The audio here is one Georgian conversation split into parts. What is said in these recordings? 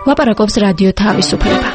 ლაპარაკობს რადიო თავისუფლება.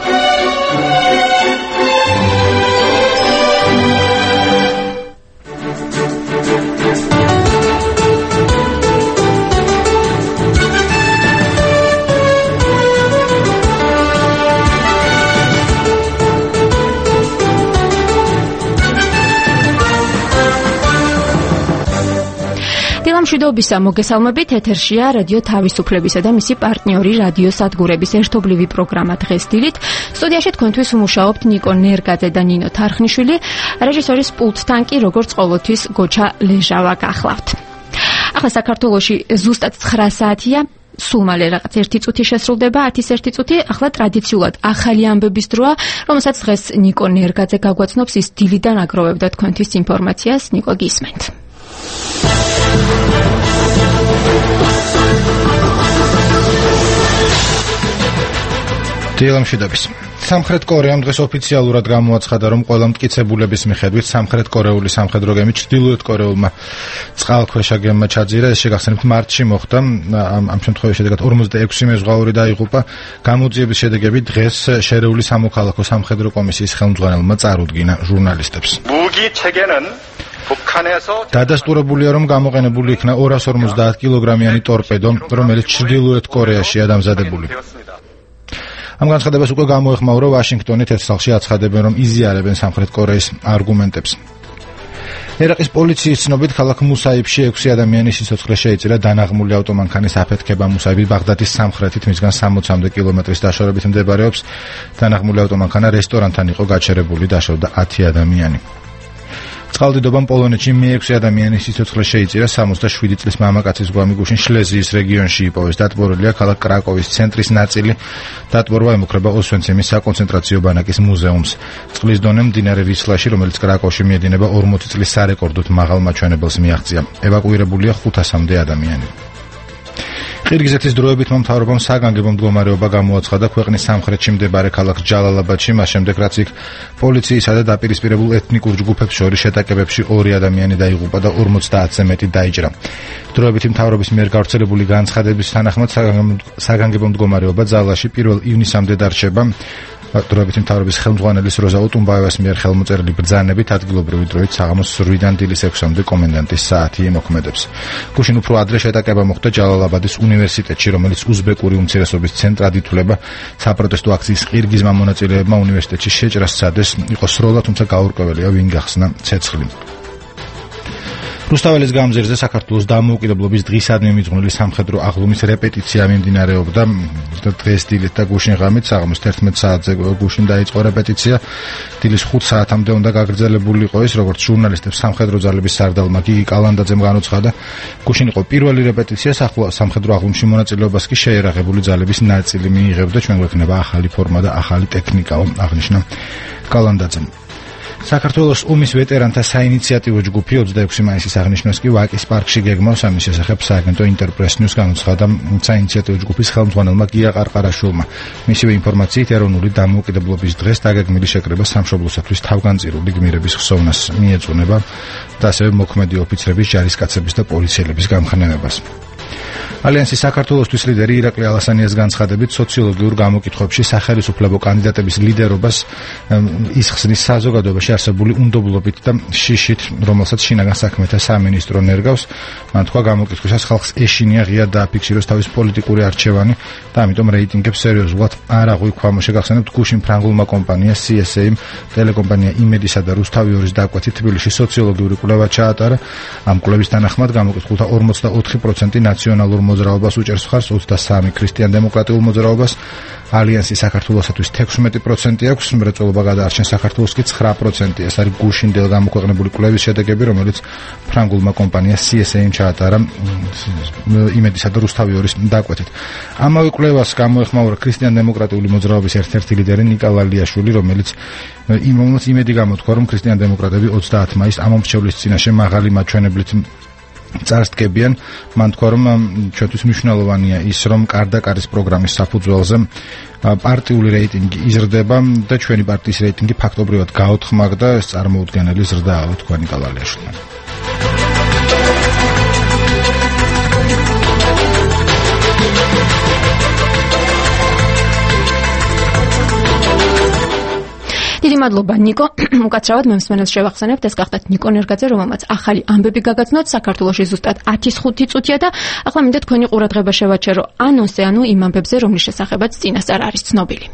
მშვიდობისა მოგესალმებით, ეთერშია რადიო თავისუფლებისა და მისი პარტნიორი რადიო სადგურების ერთობლივი პროგრამა დღეს დილით. სტუდიაში თქვენთვის უმუშაობთ ნიკო ნერგაძე და ნინო თარხნიშვილი, რეჟისორის პულტთან კი როგორც ყოველთვის გოჩა ლეჟავა გახლავთ. ახლა საქართველოში ზუსტად 9 საათია. სულ მალე რაღაც 1 წუთი შესრულდება, 10-1 წუთი. ახლა ტრადიციულად ახალი ამბების დროა, რომელსაც დღეს ნიკო ნერგაძე გაგვაცნობს. ის დილიდან აგროვებდა თქვენთვის ინფორმაციას. ნიკო, გისმენთ. დილამშვიდობის. სამხრეთ კორეამ დღეს ოფიციალურად გამოაცხადა, რომ ყველა მტკიცებულების მიხედვით სამხრეთ კორეული სამხედრო გემი ჩრდილოეთ კორეულმა წყალქვეშა გემმა ჩაძირა. ეს შეგახსენებთ მარტში მოხდა. ამ შემთხვევაში შედეგად 46 მეზღვაური დაიღუპა. გამოძიების შედეგები დღეს შერეული სამოქალაქო სამხედრო კომისიის ხელმძღვანელმა წარუდგინა ჟურნალისტებს. დადასტურებულია, რომ გამოყენებული იქნა 250 კილოგრამიანი ტორპედო, რომელიც ჩრდილოეთ კორეაშია დამზადებული. ამ განცხადებას უკვე გამოეხმაურა ვაშინგტონი, თეთრსალში აცხადებენ, რომ იზიარებენ სამხრეთ კორეის არგუმენტებს. ერაყის პოლიციის ცნობით, ქალაქ მუსაიბში 6 ადამიანის სიცოცხლე შეიწირა დანაღმული ავტომანქანის აფეთქება. მუსაიბი ბაღდადის სამხრეთით, მისგან 60 კილომეტრის დაშორებით მდებარეობს. დანაღმული ავტომანქანა რესტორანთან იყო გაჩერებული, დაშორდა 10 ადამიანი. წყალდიდობამ პოლონეთში მე-6 ადამიანის სიცოცხლე შეიწირა. 67 წლის მამაკაცის გვამი გუშინ შლეზიის რეგიონში იპოვეს. დატბორილია ქალაქ კრაკოვის ცენტრის ნაწილი. დატბორვა ემუქრება ოსვენციმის საკონცენტრაციო ბანაკის მუზეუმს. წყლის დონე მდინარე ვისლაში, რომელიც კრაკოვში მიედინება, 40 წლის სარეკორდოდ მაღალ მაჩვენებელს მიაღწია. ევაკუირებულია 500-მდე ადამიანი. ყირგიზეთის დროებით მომთავრობამ საგანგებო მდგომარეობა გამოაცხადა ქვეყნის სამხრეთში მდებარე ქალაქ ჯალალაბადში, მას შემდეგ რაც იქ პოლიციისა და დაპირისპირებულ ეთნიკურ ჯგუფებს შორის შეტაკებებში 2 ადამიანი დაიღუპა და 50-ზე მეტი დაიჭრა. დროებითი მთავრობის მიერ გავრცელებული განცხადების თანახმად საგანგებო მდგომარეობა ძალაში 1 ივნისამდე დარჩება. დროებითი მთავრობის ხელმძღვანელის როზა ოტუმბაევას მიერ ხელმოწერილი ბრძანებით ადგილობრივი დროით საღამოს 8-დან დილის 6-მდე კომენდანტის საათი ემოქმედებს. გუშინ უფრო ადრე შეტაკება მოხდა ჯალალაბადის უნივერსიტეტში, რომელიც უზბეკური უმცირესობის ცენტრად ითვლება. საპროტესტო აქციის ყირგიზმა მონაწილეებმა უნივერსიტეტში შეჭრა სცადეს, იყო სროლა, თუმცა გაურკვეველია ვინ გახსნა ცეცხლი. რუსთაველის გამზირზე საქართველოს დამოუკიდებლობის დღისადმი მიძღვნილი სამხედრო აღლუმის რეპეტიცია მიმდინარეობდა დღეს დილით და გუშინ ღამით საღამოს 11 საათზე გუშინ დაიწყო რეპეტიცია. დილის 5 საათამდე უნდა გაგრძელებულიყო ის, როგორც ჟურნალისტებს სამხედრო ძალების სარდალმა გიგი კალანდაძემ განუცხადა. გუშინ იყო პირველი რეპეტიცია, სამხედრო აღლუმში მონაწილეობას კი შეერაღებული ძალების ნაწილი მიიღებდა. ჩვენ გვექნება ახალი ფორმა და ახალი ტექნიკა, აღნიშნა კალანდაძემ. საქართველოს ომის ვეტერანთა საინიციატივო ჯგუფი 26 მაისის აღნიშვნას კი ვაკის პარკში გეგმავს. ამის შესახებ სააგენტო ინტერპრეს ნიუს განუცხადა საინიციატივო ჯგუფის ხელმძღვანელმა გია ყარყარაშვილმა. მისივე ინფორმაციით, ეროვნული დამოუკიდებლობის დღეს დაგეგმილი შეკრება სამშობლოსათვის თავგანწირული გმირების ხსოვნას მიეძღვნება და ასევე მოქმედი ოფიცრების, ჯარისკაცების და პოლიციელების გამხნევებას. ალიანსის საქართველოსთვის ლიდერი ირაკლი ალასანიას განცხადებით, სოციოლოგიურ გამოკითხვებში სახელმწიფო კანდიდატების ლიდერობას ისხსნის საზოგადოებაში არსებული უნდობლობით და შიშით, რომელსაც შინაგან საქმეთა სამინისტრო ნერგავს. მან თქვა, გამოკითხვისას ხალხს ეშინია ღია დააფიქსიროს თავის პოლიტიკური არჩევანი და ამიტომ რეიტინგებს სერიოზულად არ აღვიქვა. შეგახსენებთ, გუშინ ფრანგულმა კომპანია CSA-მ ტელეკომპანია იმედისა და რუსთავი 2-ის დაკვეთით თბილისში სოციოლოგიური კვლევა ჩაატარა. ამ კვლევის თანახმად გამოკითხულთა 44% ნაციონალურ მოძრაობას უჭერს მხარს, 23 ქრისტიან-დემოკრატიულ მოძრაობას. ალიანსი საქართველოსათვის 16% აქვს, მრეწველობა გადაარჩენს საქართველოს კი 9%. ეს არის გუშინდელ გამოქვეყნებული კვლევის შედეგები, რომელიც ფრანგულმა კომპანია CSA-მ ჩაატარა იმედისა და რუსთავი 2-ის დაკვეთით. ამავე კვლევას გამოეხმაურა ქრისტიან-დემოკრატიული მოძრაობის ერთ-ერთი ლიდერი ნიკა ვალიაშვილი, რომელიც იმედი გამოთქვა, რომ ქრისტიან-დემოკრატები 30 მაისს ამომრჩევლის წინაშე მაღალი მაჩვენებლით წარსდგებიან. მან თქვა, რომ ჩვენთვის მნიშვნელოვანია ის, რომ კარდაკარის პროგრამის საფუძველზე პარტიული რეიტინგი იზრდება და ჩვენი პარტიის რეიტინგი ფაქტობრივად გაოთხმაგდა. ეს წარმოუდგენელი ზრდაა, თქვა ნიკა ვალიაშვილმა. მადლობა ნიკო. უკაცრავად მე მსმენელს შევახსენებთ, ეს გახდათ ნიკო ნერგაძე, რომელმაც ახალი ამბები გაგაცნოთ. საქართველოში ზუსტად 10:05 წუთია და ახლა მინდა თქვენი ყურადღება შევაჩერო ანონსზე, იმ ამბებზე, რომლის შესახებაც წინასწარ არის ცნობილი.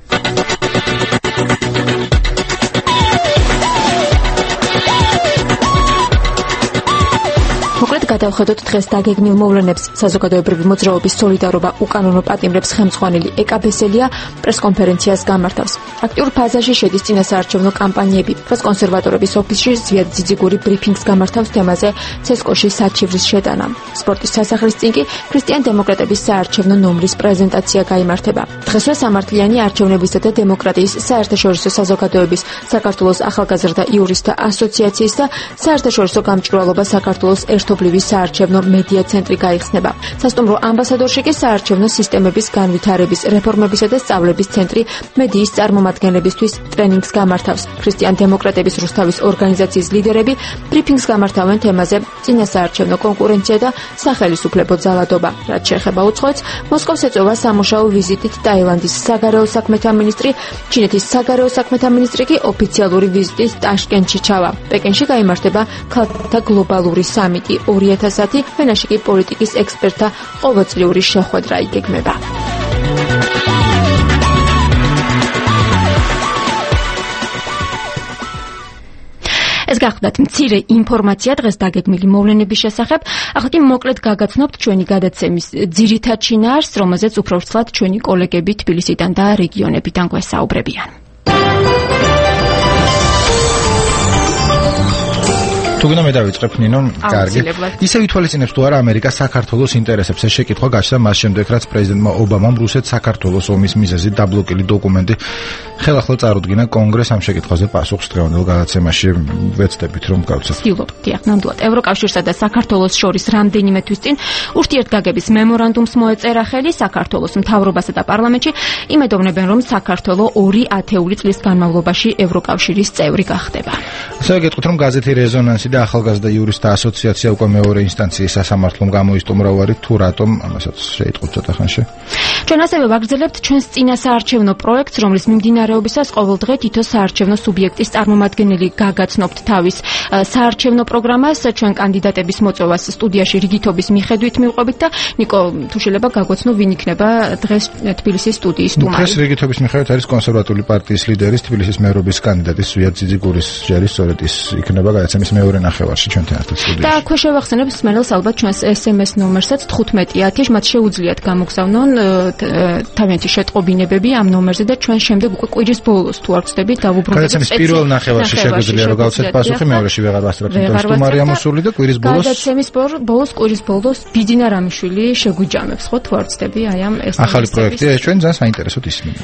გადავხედოთ დღეს დაგეგმილ მოვლენებს. საზოგადოებრივი მოძრაობის სოლიდარობა უკანონო პატიმრებს ხელმძღვანელი ეკაბესელია პრესკონფერენციას გამართავს. აქტიურ ფაზაში შედის წინასაარჩევნო კამპანიები. კონსერვატორების ოფისში ზვიად ძიძიგური ბრიფინგს გამართავს თემაზე ცესკოში საჩივრის შეტანა. სპორტის სასახლის წინ კი ქრისტიან-დემოკრატების საარჩევნო ნომრის პრეზენტაცია გაიმართება. დღესვე სამართლიანი არჩევნებისა და დემოკრატიის საერთაშორისო საზოგადოების საქართველოს ახალგაზრდა იურისტთა ასოციაციის და საერთაშორისო გამჭვირვალობა საქართველოს ერთობლივი საარჩევნო მედია ცენტრი გაიხსნება. სასტუმრო ამბასადორში კი საარჩევნო სისტემების განვითარების, რეფორმებისა და სწავლების ცენტრი მედიის წარმომადგენლებისთვის ტრენინგს გამართავს. ქრისტიან-დემოკრატების რუსთავის ორგანიზაციის ლიდერები ბრიფინგს გამართავენ თემაზე წინასაარჩევნო კონკურენცია და სახელისუფლებო ძალადობა. რაც შეეხება უცხოეთს, მოსკოვს ეწევა სამუშაო ვიზიტით ტაილანდის საგარეო საქმეთა მინისტრი, ჩინეთის საგარეო საქმეთა მინისტრი კი ოფიციალური ვიზიტით ტაშკენტში ჩავა. პეკინში გაიმართება ქალთა გლობალური სამიტი 2010, ვენაში კი პოლიტიკის ექსპერტთა ყოველწლიური შეხვედრა იგეგმება. ეს გახლდათ მცირე ინფორმაცია დღეს დაგეგმილი მოვლენების შესახებ. ახლა კი მოკლედ გაგაცნობთ ჩვენი გადაცემის ძირითად შინაარსს, რომელზეც უფრო ვრცლად ჩვენი კოლეგები თბილისიდან და რეგიონებიდან გვესაუბრებიან. თუგნა მე დავიწყებ ნინო, კარგი. ისე ვითვალისწინებს თუ არა ამერიკა საქართველოს ინტერესებს. ეს შეკითხვა გაჩნდა მას შემდეგ, რაც პრეზიდენტმა ობამამ რუსეთ-საქართველოს ომის მიზეზით დაბლოკილი დოკუმენტი ხელახლა წარუდგინა კონგრესს. ამ შეკითხვაზე პასუხს დღევანდელ გადაცემაში ვეცდებით, რომ გავცეთ. ვცდილობთ, ნამდვილად. ევროკავშირსა და საქართველოს შორის რამდენიმე თვის წინ ურთიერთგაგების მემორანდუმს მოეწერა ხელი. საქართველოს მთავრობასა და პარლამენტში იმედოვნებენ, რომ საქართველო 2 ათეული წლის განმავლობაში ევროკავშირის წევრი გახდება. ასე გეტყვით, რომ გაზეთი რეზონანსი და ახალგაზრდა იურისტთა ასოციაცია უკვე მეორე ინსტანციის სასამართლომ გამოისტუმრავარით, თუ რატომ ამასაც შეიტყობთ ცოტა ხანში. ჩვენ ასევე ვაგრძელებთ ჩვენს წინასაარჩევნო პროექტს, რომლის მიმდინარეობისას ყოველდღე თითო საარჩევნო სუბიექტის წარმომადგენელი გაგაცნობთ თავის საარჩევნო პროგრამას. ჩვენ კანდიდატების მოწვევას სტუდიაში რიგითობის მიხედვით მივყვებით და ნიკო, თუ შეიძლება გაგვაცნო, ვინ იქნება დღეს თბილისის სტუდიის სტუმარი. დღეს რიგითობის მიხედვით არის კონსერვატული პარტიის ლიდერის თბილისის მერობის კანდიდატი ზვიად ძიძიგურის ჯერი, სწორედ ის იქნება გადაცემის მეორე ნახევარში ჩვენთან ერთად სტუდიაში. და აქვე შევახსენებ მსმენელს ალბათ ჩვენს SMS ნომერსაც 1510, მათ შეუძლიათ გამოგზავნონ თავიანთი შეტყობინებები ამ ნომერზე და ჩვენ შემდეგ უკვე კვირის ბოლოს თუ არ ვწდებით დავუბრუნდებით. გადაცემის პირველ ნახევარში შეგვიძლია რომ გავცეთ პასუხი, მეორეში ვეღარ ვასწრებთ, იმიტომ რომ სტუმარია მოსული და კვირის ბოლოს გადაცემის კვირის ბოლოს ბიძინა რამიშვილი შეგუჯამებს, ხო, თუ არ ვწდები აი ამ ეს ახალი პროექტია, ეს ჩვენ ძალიან საინტერესოდ ისმინა.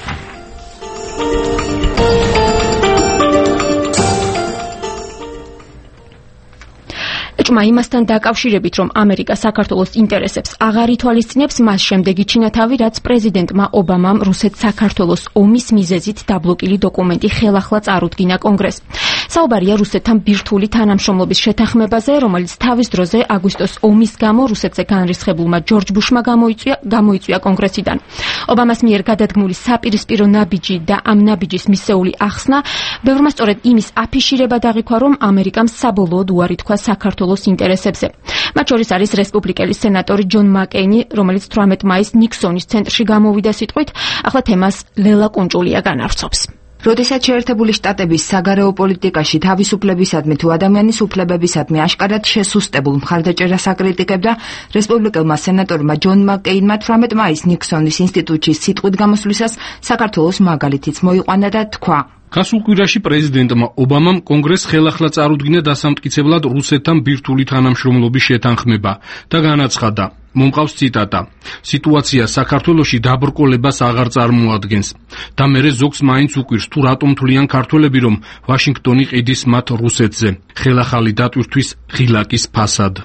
ეჭვმა იმასთან დაკავშირებით, რომ ამერიკა საქართველოს ინტერესებს აღარ ითვალისწინებს, მას შემდეგ იჩინა თავი, რაც პრეზიდენტმა ობამამ რუსეთ-საქართველოს ომის მიზეზით დაბლოკილი დოკუმენტი ხელახლა წარუდგინა კონგრესს. საუბარია რუსეთთან ბირთვული თანამშრომლობის შეთანხმებაზე, რომელიც თავის დროზე აგვისტოს ომის გამო რუსეთზე განრისხებულმა ჯორჯ ბუშმა გამოიწვია კონგრესიდან. ობამას მიერ გადადგმული საპირისპირო ნაბიჯი და ამ ნაბიჯის მისეული ახსნა ბევრმა სწორედ იმის აფიშირება დაღიქვა, რომ ამერიკამ საბოლოოდ უარი თქვა საქართველოს ინტერესებზე. მათ შორის არის რესპუბლიკელი სენატორი ჯონ მაკეინი, რომელიც 18 მაისს ნიქსონის ცენტრში გამოვიდა სიტყვით, ახლა თემას ლელა კუნჭულია განავრცობს. როდესაც შეერთებული შტატების საგარეო პოლიტიკაში თავისუფლებისადმი თუ ადამიანის უფლებებისადმი აშკარად შესუსტებულ მხარდაჭერას აკრიტიკებდა, რესპუბლიკელმა სენატორმა ჯონ მაკეინმა 18 მაისს ნიქსონის ინსტიტუტში სიტყვით გამოსვლისას საქართველოს მაგალითიც მოიყვანა და თქვა: გასულ კვირაში პრეზიდენტმა ობამამ კონგრესს ხელახლა წარუდგინა დასამტკიცებლად რუსეთთან ბირთვული თანამშრომლობის შეთანხმება და განაცხადა, მომყავს ციტატა: სიტუაცია საქართველოში დაბრკოლებას აღარ წარმოადგენს და მერე ზოგს მაინც უყვირს თუ რატომ თვლიან ქართველები, რომ ვაშინგტონი ყიდის მათ რუსეთზე ხელახალი დატვირთვის ღილაკის ფასად.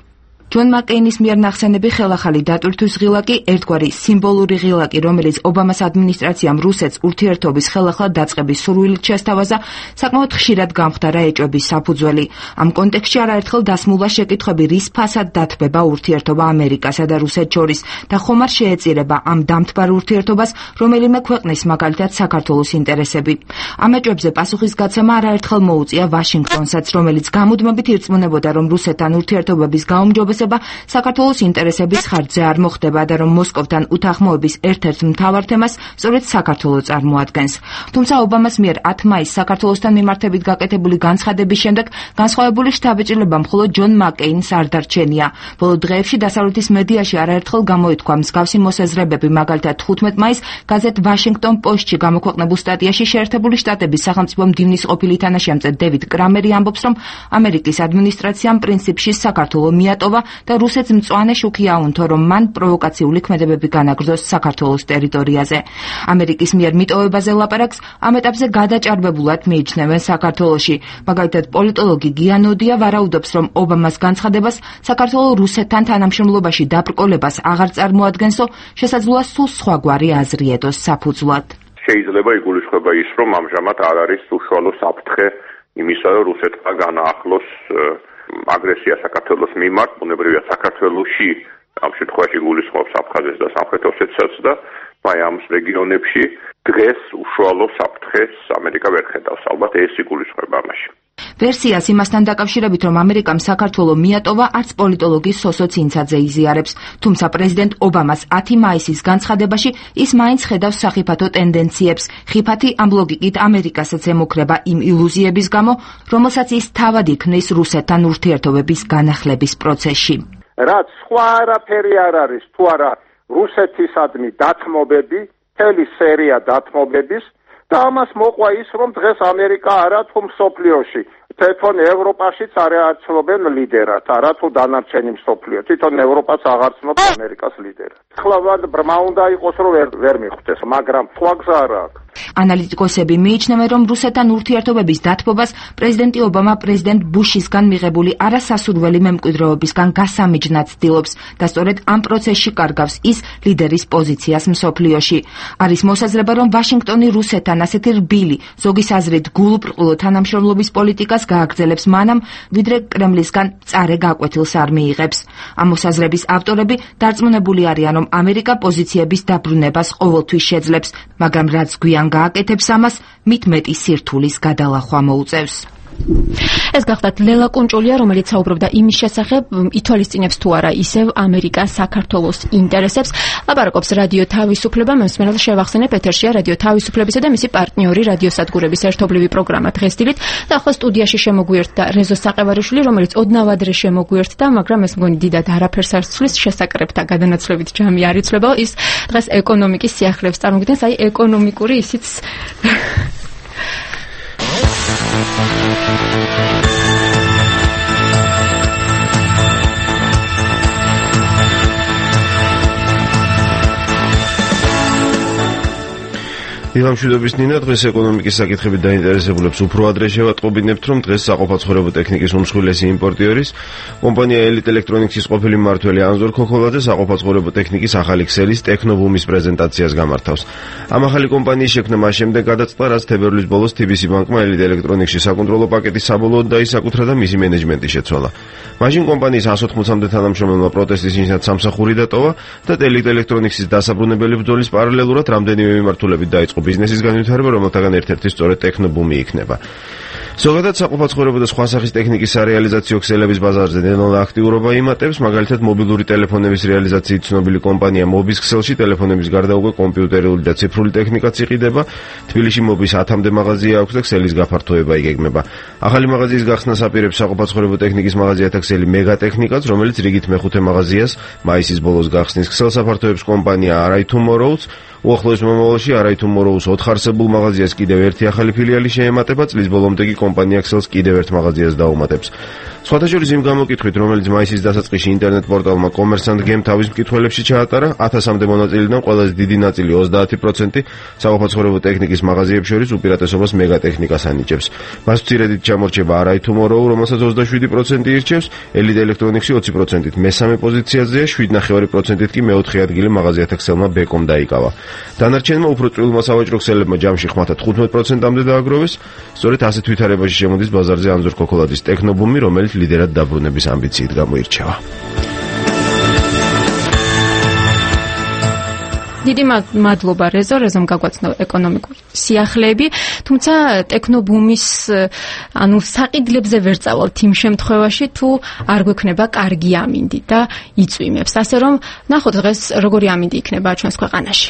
ჯონ მაკეინის მიერ ნახსენები ხელახალი დატვირთვის ღილაკი ერთგვარი სიმბოლური ღილაკი, რომელიც ობამას ადმინისტრაციამ რუსეთს ურთიერთობის ხელახლა დაწყების სურვილით შესთავაზა, საკმაოდ ხშირად გამხდარა ეჭვების საფუძველი. ამ კონტექსტში არაერთხელ დასმულა შეკითხვები, რის ფასად დათბება ურთიერთობა ამერიკასა და რუსეთს შორის და ხომ არ შეეწირება ამ დამთბარ ურთიერთობას რომელიმე ქვეყნის, მაგალითად საქართველოს ინტერესები. ამ ეჭვებზე პასუხისგაცემა არაერთხელ მოუწია ვაშინგტონსაც, რომელიც გამუდმებით ირწმუნებოდა, რომ რუსეთთან ურთიერთობების გაუმჯობესება საქართველოს ინტერესების ხარჯზე არ მოხდება და რომ მოსკოვთან უთანხმოების ერთ-ერთ მთავარ თემას სწორედ საქართველო წარმოადგენს. თუმცა ობამას მიერ 10 მაისს საქართველოსთან მიმართებით გაკეთებული განცხადების შემდეგ განსხვავებული შთაბეჭდილება მხოლოდ ჯონ მაკეინს არ დარჩენია. ბოლო დღეებში დასავლეთის მედიაში არაერთხელ გამოითქვა მსგავსი მოსაზრებები, მაგალითად 15 მაისს გაზეთ ვაშინგტონ პოსტში გამოქვეყნებულ სტატიაში შეერთებული შტატების სახელმწიფო მდივნის ყოფილი თანაშემწე დევიდ კრამერი ამბობს, რომ ამერიკის ადმინისტრაციამ პრინციპში საქართველო მიატოვა და რუსეთს მწვანე შუქი აუნთო, რომ მან პროვოკაციული ქმედებები განაგრძოს საქართველოს ტერიტორიაზე. ამერიკის მიერ მიტოვებაზე ლაპარაკს ამ ეტაპზე გადაჭარბებულად მიიჩნევენ საქართველოში. მაგალითად, პოლიტოლოგი გიანოდია ვარაუდობს, რომ ობამას განცხადებას საქართველოს რუსეთთან თანამშრომლობაში დაბრკოლებას აღარ წარმოადგენსო, შესაძლოა სულ სხვაგვარი აზრი ედოს საფუძვლად. შეიძლება იგულისხმება ის, რომ ამჟამად არ არის უშუალო საფრთხე იმისა, რომ რუსეთმა განაახლოს აგრესია საქართველოს მიმართ, ბუნებრივია საქართველოში ამ შემთხვევაში იგულისხმობს აფხაზეთს და სამხრეთ ოსეთიას და აი ამ რეგიონებში დღეს უშუალო საფრთხეს ამერიკა ვერ ხედავს. ალბათ ეს იგულისხმება ამაში. ვერსიას იმასთან დაკავშირებით, რომ ამერიკამ საქართველო მიატოვა, არც პოლიტოლოგი სოსო ცინცაძე იზიარებს. თუმცა პრეზიდენტ ობამას 10 მაისის განცხადებაში ის მაინც ხედავს სახიფათო ტენდენციებს. ხიფათი ამ ლოგიკით ამერიკასაც ემუქრება იმ ილუზიების გამო, რომელსაც ის თავად იქნის რუსეთთან ურთიერთობების განახლების პროცესში. რაც სხვა არაფერი არ არის, თუ არა რუსეთისადმი დათმობები, მთელი სერია დათმობების და ამას მოყვა ის, რომ დღეს ამერიკა არა თუ მსოფლიოში, თვითონ ევროპაშიც არ არცნობენ ლიდერად, არა თუ დანარჩენი მსოფლიო, თვითონ ევროპაც აღარ ცნობს ამერიკას ლიდერად. ახლა ბრმა უნდა იყოს, რომ ვერ მიხვდეს, მაგრამ სხვა გზა არ აქვს. ანალიტიკოსები მიიჩნევენ, რომ რუსეთთან ურთიერთობების დათბობას პრეზიდენტი ობამა პრეზიდენტ ბუშისგან მიღებული არასასურველი მემკვიდრეობისგან გასამიჯნად ცდილობს და სწორედ ამ პროცესში კარგავს ის ლიდერის პოზიციას მსოფლიოში. არის მოსაზრება, რომ ვაშინგტონი რუსეთთან ასეთი რბილი, ზოგის აზრით გულუბრყვილო თანამშრომლობის პოლიტიკას გააგრძელებს მანამ, ვიდრე კრემლისგან მწარე გაკვეთილს არ მიიღებს. ამ მოსაზრების ავტორები დარწმუნებული არიან, რომ ამერიკა პოზიციების დაბრუნებას ყოველთვის შეძლებს, მაგრამ რაც გვიან გააკეთებს ამას, მით მეტი სირთულის გადალახვა მოუწევს. ეს გახლავთ ლელა კუნჭულია, რომელიც საუბრობდა იმის შესახებ, ითვალისწინებს თუ არა ისევ ამერიკა საქართველოს ინტერესებს. ლაპარაკობს რადიო თავისუფლება, მსმენელს შევახსენებ, ეთერშია რადიო თავისუფლებისა და მისი პარტნიორი რადიოსადგურების ერთობლივი პროგრამა დღესდილით და ახლა სტუდიაში შემოგვიერთდა რეზო საყევარიშვილი, რომელიც ოდნავ ადრე შემოგვიერთდა, მაგრამ ეს მგონი დიდად არაფერს არ ცვლის, შესაკრებთა გადანაცვლებით ჯამი არ იცვლება. ის დღეს ეკონომიკის სიახლეებს წარმოგვიდგენს, აი ეკონომიკური ისიც ილამშვიდობის ნინა, დღეს ეკონომიკის საკითხებით დაინტერესებულებს უფრო ადრე შევატყობინებთ, რომ დღეს საყოფაცხოვრებო ტექნიკის უმსხვილესი იმპორტიორის კომპანია ელიტ ელექტრონიქსის ყოფილი მმართველი ანზორ ქოქოლაძე საყოფაცხოვრებო ტექნიკის ახალი ქსელის ტექნობუმის პრეზენტაციას გამართავს. ამ ახალი კომპანიის შექმნა მას შემდეგ გადაწყდა, რაც თებერვლის ბოლოს TBC ბანკმა ელიტ ელექტრონიქსის საკონტროლო პაკეტი საბოლოოდ დაისაკუთრა და მისი მენეჯმენტი შეცვალა. მაშინ კომპანიის 180-მდე თანამშრომელმა პროტესტის ნიშნად სამსახური დატოვა და ელიტ ელექტრონიქსის დასაბრუნებელი ბრძოლის პარალელურად რამდენიმე მიმართულებით დაიწყო ბიზნესის განვითარება, რომელთაგან ერთ-ერთი სწორედ ტექნობუმი იქნება. ზოგადად საყოფაცხოვრებო და სხვა სახის ტექნიკის სარეალიზაციო ქსელების ბაზარზე ნელ-ნელა აქტიურობა იმატებს, მაგალითად მობილური ტელეფონების რეალიზაციით ცნობილი კომპანია მობის ქსელში ტელეფონების გარდა უკვე კომპიუტერული და ციფრული ტექნიკაც იყიდება. თბილისში მობის 10-მდე მაღაზია აქვს და ქსელის გაფართოება იგეგმება. ახალი მაღაზიის გახსნას აპირებს საყოფაცხოვრებო ტექნიკის მაღაზიათა ქსელი მეგატექნიკაც, რომელიც რიგით მეხუთე მაღაზიას მაისის ბოლოს გახსნის. ქსელს აფართოებს კომპანია Arai Tomorrows. უახლოეს მომავალში Arai Tomorrows 4 არსებულ მაღაზიას კიდევ ერთი ახალი ფილიალი შეემატება, წლის ბოლომდე კი კომპანია Excel-ს კიდევ ერთ მაღაზიას დაუმატებს. სხვათა შორის იმ გამოკითხვით, რომელიც მაისის დასაწყისში ინტერნეტ პორტალმა Commerce.gem თავის მკითხველებში ჩაატარა, 1000-მდე მონაწილიდან ყველაზე დიდი ნაწილი 30% საყოფაცხოვრებო ტექნიკის მაღაზიებს შორის უპირატესობას მეგატექნიკას ანიჭებს. მას მცირედით ჩამორჩება Arai Tomorrow, რომელსაც 27% ირჩევს, Elite Electronics 20%-ით მესამე პოზიციაზეა, 7.5%-ით კი მეოთხე ადგილი მაღაზიათა ქსელმა Becom დაიკავა. დანარჩენმა უფრო წვრილმა სავაჭრო ქსელებმა ჯამში ხმათა 15%-მდე დააგროვეს. სწორედ ასეთ ვითარებაში შემოდის ბაზარზე ანზორ ქოქოლაძის ტექნობუმი, რომელიც ლიდერად დაბრუნების ამბიციით გამოირჩევა. დიდი მადლობა რეზომ გაგვაცნო ეკონომიკური სიახლეები, თუმცა ტექნობუმის საყიდლებზე ვერ წავალთ იმ შემთხვევაში, თუ არ გვექნება კარგი ამინდი და იწვიმებს. ასე რომ ნახოთ დღეს როგორი ამინდი იქნება ჩვენს ქვეყანაში.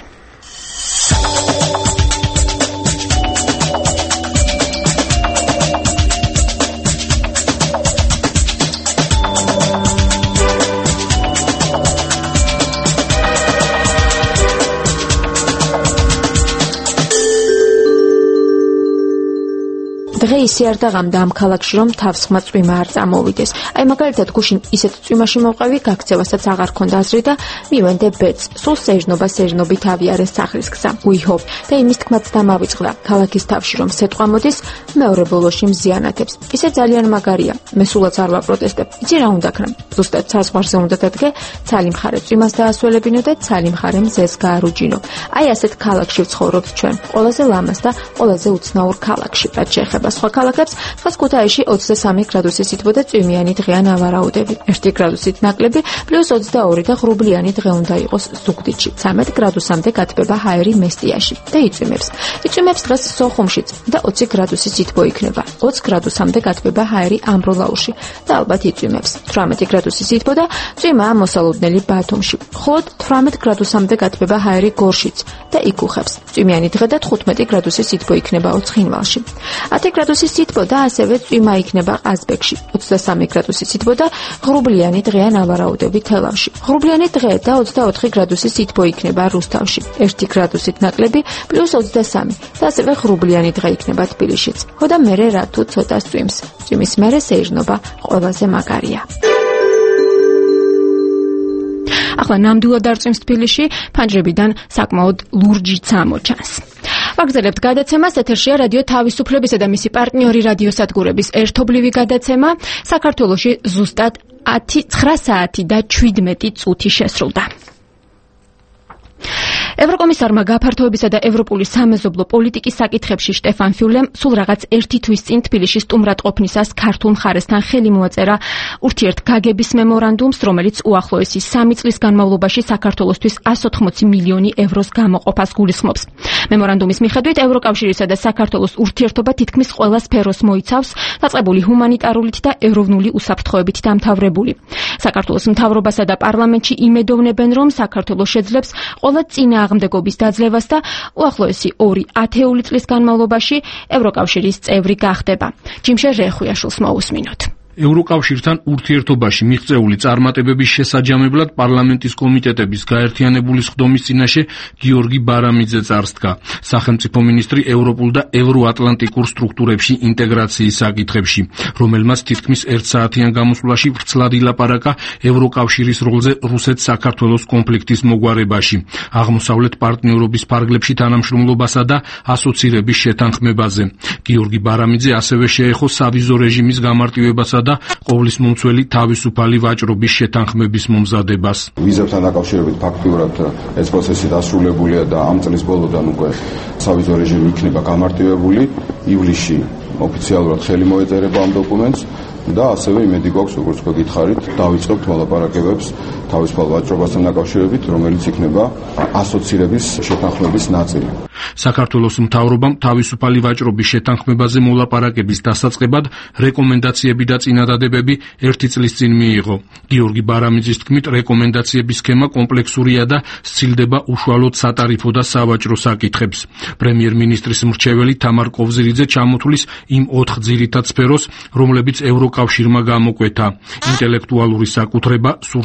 დღე ისე არ დაღამდა ამ ქალაქში, რომ თავსხმა წვიმა არ წამოვიდეს. აი მაგალითად გუშინ ისეთ წვიმაში მოვყევი, გაქცევასაც აღარ ქონდა აზრი და მივენდე ბედს. სულ სეჟნობით ავიარეს სახლის გზა. We hope და იმის თქმაც დამავიწყდა. ქალაქის თავში რომ სეტყვა მოდის, მეორე ბოლოში მზიანათებს. ისე ძალიან მაგარია. მე სულაც არ ვაპროტესტებ. იცი რა უნდა ქნა? ზუსტად საზღვარზე უნდა დადგე, ცალი მხარე წვიმას დაასველებინო და ცალი მხარე მზეს გაარუჯინო. აი ასეთ ქალაქში ვცხოვრობთ ჩვენ. ყველაზე ლამაზ და ყველაზე უცნაურ ქალაქში. რაც შეეხება სხვა ქალაქებს, ხას ქუთაისში 23 გრადუსის სითბო და წვიმიანი დღეა ნავარაუდები. 1 გრადუსით ნაკლები, +22 და ღრუბლიანი დღე უნდა იყოს ზუგდიდში. 13 გრადუსამდე გათბება ჰაერი მესტიაში და იწვიმებს. იწვიმებს დღეს სოხუმშიც და 20 გრადუსის სითბო იქნება. 20 გრადუსამდე გათბება ჰაერი ამბროლაურში და ალბათ იწვიმებს. 18 გრადუსის სითბო და წვიმაა მოსალოდნელი ბათუმში. ხოლო 18 გრადუსამდე გათბება ჰაერი გორშიც და იკუხებს. წვიმიანი დღე და 15 გრადუსის სითბო იქნება ოცხინვალში. 10 გრადუსის სითბო და ასევე წვიმა იქნება ყაზბეგში. 23 გრადუსის სითბო და ღრუბლიანი დღეა ნავარაუდები თელავში. ღრუბლიანი დღე და 24 გრადუსის სითბო იქნება რუსთავში. 1 გრადუსით ნაკლები +23 და ასევე ღრუბლიანი დღე იქნება თბილისშიც. ხო და მერე რა თუ ცოტა წვიმს. წვიმის მერე სეირნობა ყველაზე მაგარია. ახლა ნამდვილად არ წვიმს თბილისში, ფანჯრებიდან საკმაოდ ლურჯი წამოჩანს. ვაგრძელებთ გადაცემას. ეთერშია რადიო თავისუფლებისა და მისი პარტნიორი რადიოსადგურების ერთობლივი გადაცემა. საქართველოში ზუსტად 9 საათი და 17 წუთი შესრულდა. ევროკომისარმა გაფართოებისა და ევროპული სამეზობლო პოლიტიკის საკითხებში შტეფან ფიულემ სულ რაღაც ერთი თვის წინ თბილისში სტუმრად ყოფნისას ქართულ მხარესთან ხელი მოაწერა ურთიერთგაგების მემორანდუმს, რომელიც უახლოესი 3 წლის განმავლობაში საქართველოსთვის 180 მილიონი ევროს გამოყოფას გულისხმობს. მემორანდუმის მიხედვით ევროკავშირისა და საქართველოს ურთიერთობა თითქმის ყველა სფეროს მოიცავს, დაწყებული ჰუმანიტარულით და ეროვნული უსაფრთხოებით დამთავრებული. საქართველოს მთავრობასა და პარლამენტში იმედოვნებენ, რომ საქართველოს შეძლებს ყველა წინააღმდეგობის დაძლევას და უახლოესი 2 ათეული წლის განმავლობაში ევროკავშირის წევრი გახდება. ჯიმშე რეხვიაშვილს მოусმინოთ. ევროკავშირთან ურთიერთობაში მიღწეული წარმატებების შესაჯამებლად პარლამენტის კომიტეტების გაერთიანებული სხდომის წინაშე გიორგი ბარამიძე წარს დგა. სახელმწიფო მინისტრი ევროპულ და ევროატლანტიკურ სტრუქტურებში ინტეგრაციის საკითხებში, რომელმაც თითქმის 1 საათიან გამოსვლაში ვრცლად ილაპარაკა ევროკავშირის როლზე რუსეთ-საქართველოს კონფლიქტის მოგვარებაში, აღმოსავლეთ პარტნიორობის ფარგლებში თანამშრომლობასა და ასოცირების შეთანხმებაზე. გიორგი ბარამიძე ასევე შეეხო სავიზო რეჟიმის გამარტივებასა და ყოვლის მომცველი თავისუფალი ვაჭრობის შეთანხმების მომზადებას. ვიზებთან დაკავშირებით ფაქტიურად ეს პროცესი დასრულებულია და ამ წლის ბოლოდან უკვე სავიზო რეჟიმი იქნება გამარტივებული. ივლისში ოფიციალურად ხელი მოეწერება ამ დოკუმენტს და ასევე იმედი გვაქვს, როგორც გითხარით, დავიწყებთ მოლაპარაკებებს თავისუფალ ვაჭრობასთან დაკავშირებით, რომელიც იქნება ასოცირების შეთანხმების ნაწილი. საქართველოს მთავრობამ თავისუფალი ვაჭრობის შეთანხმებაზე მოლაპარაკების დასაწყებად რეკომენდაციები და წინადადებები 1 წლის წინ მიიღო. გიორგი ბარამიძის თქმით, რეკომენდაციების სქემა კომპლექსურია და სცილდება უშუალოდ სატარიფო და სავაჭრო საკითხებს. პრემიერ-მინისტრის მრჩეველი თამარ კოვზირიძე ჩამოთვლის იმ 4 ძირითად სფეროს, რომლებიც ევროკავშირმა გამოკვეთა: ინტელექტუალური საკუთრება, სურსათის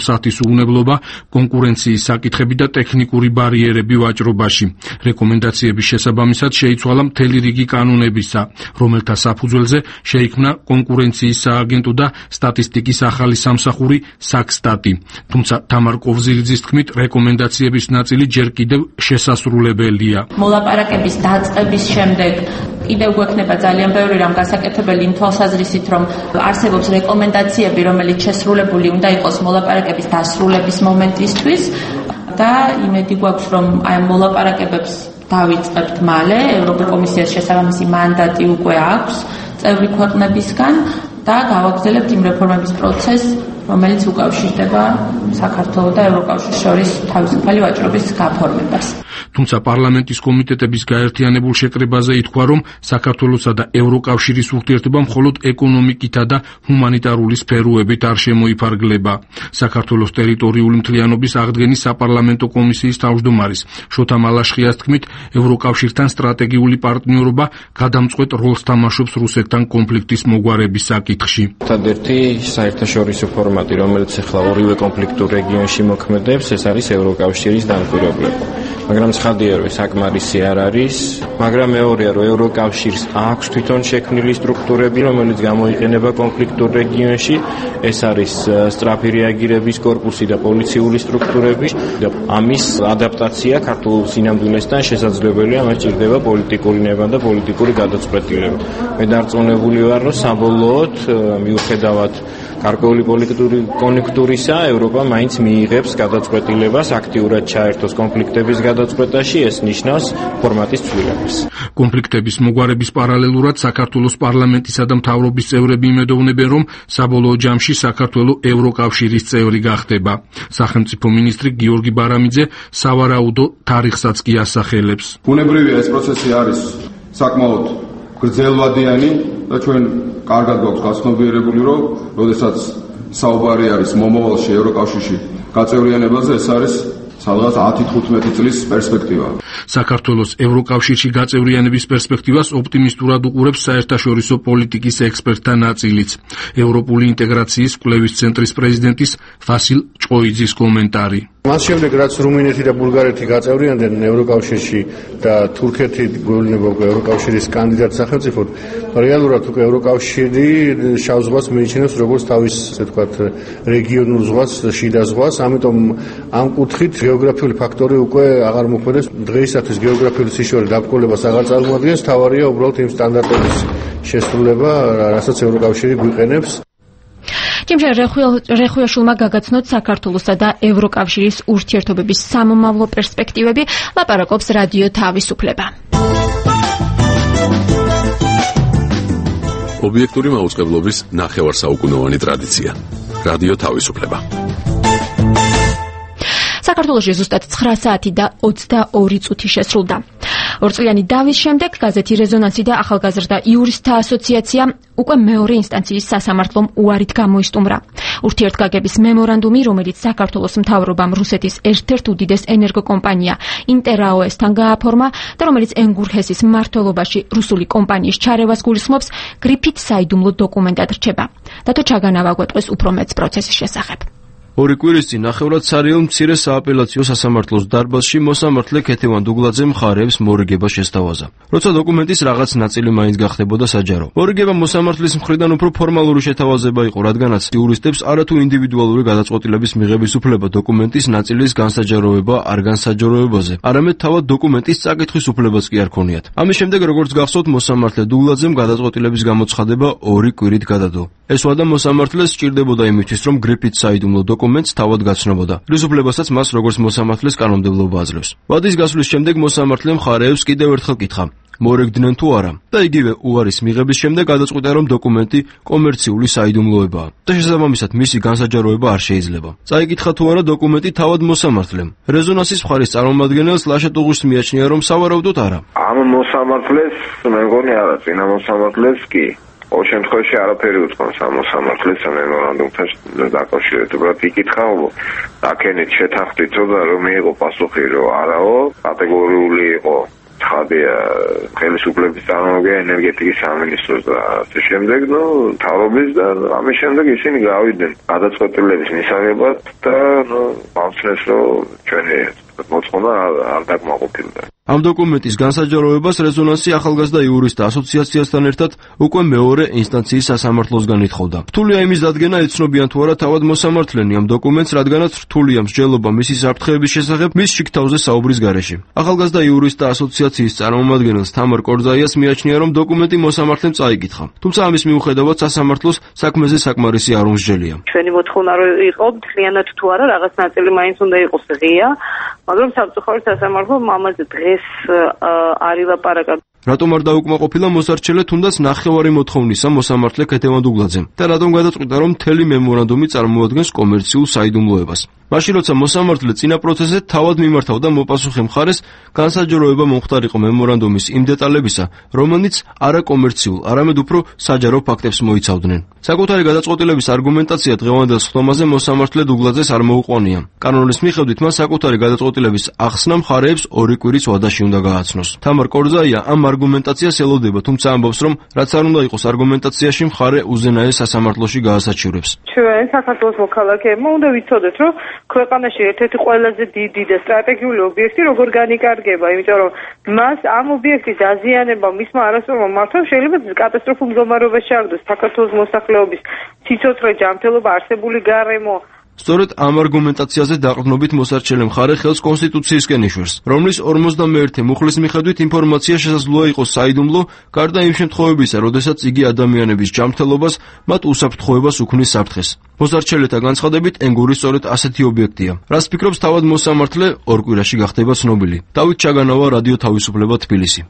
დაბრუნებლობა, კონკურენციის საკითხები და ტექნიკური ბარიერები ვაჭრობაში. რეკომენდაციების შესაბამისად შეიცვალა მთელი რიგი კანონებისა, რომელთა საფუძველზე შეიქმნა კონკურენციის სააგენტო და სტატისტიკის ახალი სამსახური საქსტატი. თუმცა თამარ კოვზირიძის თქმით, რეკომენდაციების ნაწილი ჯერ კიდევ შესასრულებელია. მოლაპარაკების დაწყების შემდეგ კიდევ გვექნება ძალიან ბევრი რამ გასაკეთებელი იმ თვალსაზრისით, რომ არსებობს რეკომენდაციები, რომელიც შესრულებული უნდა იყოს მოლაპარაკების დასრულების მომენტისთვის და იმედი გვაქვს, რომ აი ამ მოლაპარაკებებს დავიწყებთ მალე. ევროპის კომისიას შესაბამისი მანდატი უკვე აქვს წევრი ქვეყნებისგან და გავაგრძელებთ იმ რეფორმების პროცესს, რომელიც უკავშირდება საქართველოს და ევროკავშირის შორის თავისუფალი ვაჭრობის გაფორმებას. თუმცა პარლამენტის კომიტეტების გაერთიანებულ შეკრებაზე ითქვა, რომ საქართველოსა და ევროკავშირის ურთიერთობა მხოლოდ ეკონომიკითა და ჰუმანიტარული სფეროებით არ შემოიფარგლება. საქართველოს ტერიტორიული მთლიანობის აღდგენის საპარლამენტო კომისიის თავმჯდომარის შოთა მალაშხიას თქმით, ევროკავშირთან სტრატეგიული პარტნიორობა გადამწყვეტ როლს თამაშობს რუსეთთან კონფლიქტის მოგვარების საკითხში. ერთადერთი საერთაშორისო ფორმატი, რომელიც ახლა ორივე კონფლიქტურ რეგიონში მოქმედებს, ეს არის ევროკავშირის დამკვირვებლება. მაგრამ ცხადია, რომ საკმარისი არ არის, მაგრამ მეორეა, რომ ევროკავშირს აქვს თვითონ შექმნილი სტრუქტურები, რომელიც გამოიყენება კონფლიქტურ რეგიონში, ეს არის სწრაფი რეაგირების კორპუსი და პოლიციური სტრუქტურები და ამის ადაპტაცია ქართულ სინამდვილესთან შესაძლებელია, მას ჭირდება პოლიტიკური ნება და პოლიტიკური გადაწყვეტილება. მე დარწმუნებული ვარ, რომ საბოლოოდ მიუხედავად გარკვეული პოლიტიკური კონიუნქტურისა, ევროპა მაინც მიიღებს გადაწყვეტილებას აქტიურად ჩაერთოს კონფლიქტების გადაწყვეტაში, ეს ნიშნავს ფორმატის ცვლილებას. კონფლიქტების მოგვარების პარალელურად საქართველოს პარლამენტისა და მთავრობის წევრები იმედოვნებენ, რომ საბოლოო ჯამში საქართველო ევროკავშირის წევრი გახდება. სახელმწიფო მინისტრი გიორგი ბარამიძე სავარაუდო თარიღსაც კი ასახელებს. ბუნებრივია ეს პროცესი არის საკმაოდ გრძელვადიანი და ჩვენ კარგად გვაქვს გაცნობიერებული, რომ როდესაც საუბარი არის მომავალში ევროკავშირში გაწევრიანებაზე, ეს არის სადღაც 10-15 წლის პერსპექტივა. საქართველოს ევროკავშირში გაწევრიანების პერსპექტივას ოპტიმისტურად უყურებს საერთაშორისო პოლიტიკის ექსპერტთა ნაწილიც. ევროპული ინტეგრაციის კვლევის ცენტრის პრეზიდენტის ფასილ ჭყოიძის კომენტარი. მას შემდეგ, რაც რუმინეთი და ბულგარეთი გაწევრიანდნენ ევროკავშირში და თურქეთი გვევლინება უკვე ევროკავშირის კანდიდატ სახელმწიფოდ, რეალურად უკვე ევროკავშირი შავ ზღვას მიიჩნევს როგორც თავის, ასე ვთქვათ, რეგიონულ ზღვას, შიდა ზღვას, ამიტომ ამ კუთხით გეოგრაფიული ფაქტორი უკვე აღარ მოქმედებს. დღეისათვის გეოგრაფიული სიშორე დაბრკოლებას აღარ წარმოადგენს, თავარია უბრალოდ იმ სტანდარტების შესრულება, რასაც ევროკავშირი გვიყენებს. ჯიმშა რეხუიაშვილმა გაგაცნოთ საქართველოსა და ევროკავშირის ურთიერთობების სამომავლო პერსპექტივები, ლაპარაკობს რადიო თავისუფლება. ობიექტური მაუწყებლობის ნახევარსაუკუნოვანი ტრადიცია. რადიო თავისუფლება. საქართველოში ზუსტად 9 საათი და 22 წუთი შესრულდა. ორწლიანი დავის შემდეგ გაზეთი რეზონანსი და ახალგაზრდა იურისტთა ასოციაცია უკვე მეორე ინსტანციის სასამართლომ უარით გამოისტუმრა. ურთიერთგაგების მემორანდუმი, რომელიც საქართველოს მთავრობამ რუსეთის ერთ-ერთ უდიდეს ენერგოკომპანია ინტერაოესთან გააფორმა და რომელიც ენგურჰესის მმართველობაში რუსული კომპანიის ჩარევას გულისხმობს, გრიფით საიდუმლო დოკუმენტად რჩება. დათო ჩაგანავა გვეტყვის უფრო მეც პროცესის შესახებ. ორი კვირის წინ ნახევრად სარიელ მცირე სააპელაციო სასამართლოს დარბაზში მოსამართლე ქეთევან დუგლაძე მხარეებს მორიგება შესთავაზა. როცა დოკუმენტის რაღაც ნაწილი მაინც გახდებოდა საჯარო. მორიგება მოსამართლის მხრიდან უფრო ფორმალური შეთავაზება იყო, რადგანაც იურისტებს არათუ ინდივიდუალური გადაწყვეტილების მიღების უფლება დოკუმენტის ნაწილის განსაჯაროება არ განსაჯაროებაზე, არამედ თავად დოკუმენტის წაკითხვის უფლებაც კი არ ქონიათ. ამის შემდეგ, როგორც გახსოვთ, მოსამართლე დუგლაძემ გადაწყვეტილების გამოცხადება 2 კვირით გადადო. ეს ვადა მოსამართლეს სჭირდებოდა იმისთვის, რომ გრიფით საიდუმლო დოკუმენტს თავად გაცნობოდა. რის უფლებასაც მას როგორც მოსამართლეს კანონმდებლობა აძლევს. ვადის გასვლის შემდეგ მოსამართლე მხარეებს კიდევ ერთხელ კითხა: მორიგდნენ თუ არა? და იგივე უარის მიღების შემდეგ გადაწყვიტა, რომ დოკუმენტი კომერციული საიდუმლოებაა და შესაბამისად მისი განსაჯაროება არ შეიძლება. წაიკითხა თუ არა დოკუმენტი თავად მოსამართლემ. რეზონანსის მხარის წარმომადგენელს ლაშა ტუღუშს მიაჩნია, რომ სავარაუდოდ არა. ამ მოსამართლეს მე მგონი არა, წინა მოსამართლეს კი. ორ შემთხვევაში არაფერი უწყობს ამ მოსამართლეს მემორანდუმთან დაკავშირებით. იკითხა, აქენით შეთანხმდით, რომ მიიღო პასუხი, რომ არაო, კატეგორიული იყო ხადია ხელისუფლების წარმომადგენელი, ენერგეტიკის სამინისტროს და ასე შემდეგ, თავრობის და ამის შემდეგ ისინი გავიდნენ გადაწყვეტილების მისაღებად და ამცნეს რომ ჩვენი მოწმობა არ დაკმაყოფილდა. ამ დოკუმენტის განსაჯაროებას რეზონანსი ახალგაზრდა იურისტთა ასოციაციასთან ერთად უკვე მეორე ინსტანციის სასამართლოსგან ითხოვდა. რთულია იმის დადგენა, ეცნობიან თუ არა თავად მოსამართლენი ამ დოკუმენტს, რადგანაც რთულია მსჯელობა მისი საფრთხეების შესახებ მის შიგთავზე საუბრის გარეშე. ახალგაზრდა იურისტთა ასოციაციის წარმომადგენელს თამარ კორძაიას მიაჩნია, რომ დოკუმენტი მოსამართლემ წაიკითხა. თუმცა ამის მიუხედავად სასამართლოს საქმეზე საკმარისი არ უმსჯელია. ჩვენი მოთხოვნა რომ იყო მთლიანად თუ არა რაღაც ნაწილი მაინც უნდა იყოს ღია, მაგრამ სამწუხაროდ სასამართლომ ამაზე დღეს არ ილაპარაკა. რატომ არ დაუკმაყოფილა მოსარჩელე თუნდაც ნახევარი მოთხოვნისა მოსამართლე ქეთევან დუგლაძემ და რატომ გადაწყვიტა რომ მთელი მემორანდუმი წარმოადგენს კომერციულ საიდუმლოებას? მაშინ როცა მოსამართლე წინა პროცესზე თავად მიმართავდა მოპასუხე მხარეს, განსაჯაროება მომხდარიყო მემორანდუმის იმ დეტალებისა, რომელიც არაკომერციულ, არამედ უფრო საჯარო ფაქტებს მოიცავდნენ. საკუთარი გადაწყვეტილების არგუმენტაცია დღევანდელ სხდომაზე მოსამართლე დუგლაძეს არ მოუყვანია. კანონის მიხედვით მას საკუთარი გადაწყვეტილების ახსნა მხარეებს 2 კვირის ვადაში უნდა გააცნოს. თამარ კორძაია ამ არგუმენტაციას ელოდება, თუმცა ამბობს, რომ რაც არ უნდა იყოს არგუმენტაციაში, მხარე უზენაეს სასამართლოში გაასაჩივრებს. ჩვენ საქართველოს მოქალაქეებმა უნდა ვიცოდეთ, რომ ქვეყანაში ერთ-ერთი ყველაზე დიდი და სტრატეგიული ობიექტი როგორ განიკარგება, იმიტომ რომ მას ამ ობიექტის დაზიანება მისმა არასწორმა მართვამ შეიძლება კატასტროფულ მდგომარეობაში აღდგოს საქართველოს მოსახლეობის სიცოცხლე, ჯანმრთელობა, არსებული გარემო. სწორედ ამ არგუმენტაციაზე დაყრდნობით მოსარჩელე მხარე ხელს კონსტიტუციისკენ იშვერს, რომლის 51 მუხლის მიხედვით ინფორმაცია შესაძლოა იყოს საიდუმლო, გარდა იმ შემთხვევებისა, როდესაც იგი ადამიანების ჯანმრთელობას, მათ უსაფრთხოებას უქმნის საფრთხეს. მოსარჩელეთა განცხადებით, ენგური სწორედ ასეთი ობიექტია. რას ფიქრობს თავად მოსამართლე, 2 კვირაში გახდება ცნობილი. დავით ჩაგანავა, რადიო თავისუფლება, თბილისი.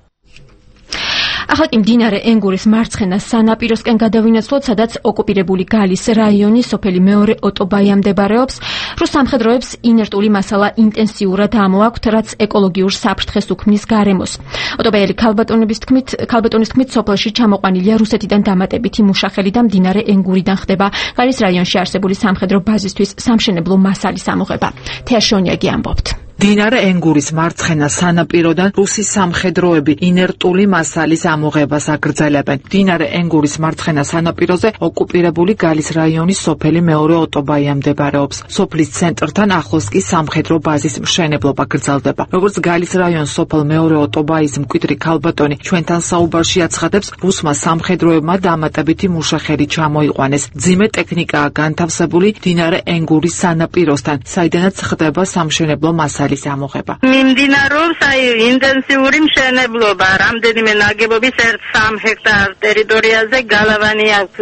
ახლა კი მდინარე ენგურის მარცხენა სანაპიროსკენ გადავინაცვლოთ, სადაც ოკუპირებული გალის რაიონის სოფელი მეორე ოტობაია მდებარეობს. რუს სამხედროებს ინერტული მასალა ინტენსიურად ამოაქვთ, რაც ეკოლოგიურ საფრთხეს უქმნის გარემოს. ოტობაიელი ქალბატონის თქმით, სოფელში ჩამოყვანილია რუსეთიდან დამატებითი მუშახელი და მდინარე ენგურიდან ხდება გალის რაიონში არსებული სამხედრო ბაზისთვის სამშენებლო მასალის ამოღება. თეაშონიაგი ამბობთ. მდინარე ენგურის მარცხენა სანაპიროდან რუსის სამხედროები ინერტული მასალის ამოღებას აგრძელებენ. მდინარე ენგურის მარცხენა სანაპიროზე ოკუპირებული გალის რაიონის სოფელი მეორე ოტობაია მდებარეობს. სოფლის ცენტრთან ახლოს კი სამხედრო ბაზის მშენებლობა გრძელდება. როგორც გალის რაიონის სოფელ მეორე ოტობაიის მკვიდრი ქალბატონი ჩვენთან საუბარში აცხადებს, რუსმა სამხედროებმა დამატებითი მუშახელი ჩამოიყვანეს. მძიმე ტექნიკაა განთავსებული მდინარე ენგურის სანაპიროსთან, საიდანაც ხდება სამშენებლო მასალის ამოღება. მიმდინარეობს ინტენსიური მშენებლობა, რამდენიმე ნაგებობის 1-3 ჰექტარ ტერიტორიაზე გალავანი აქვს,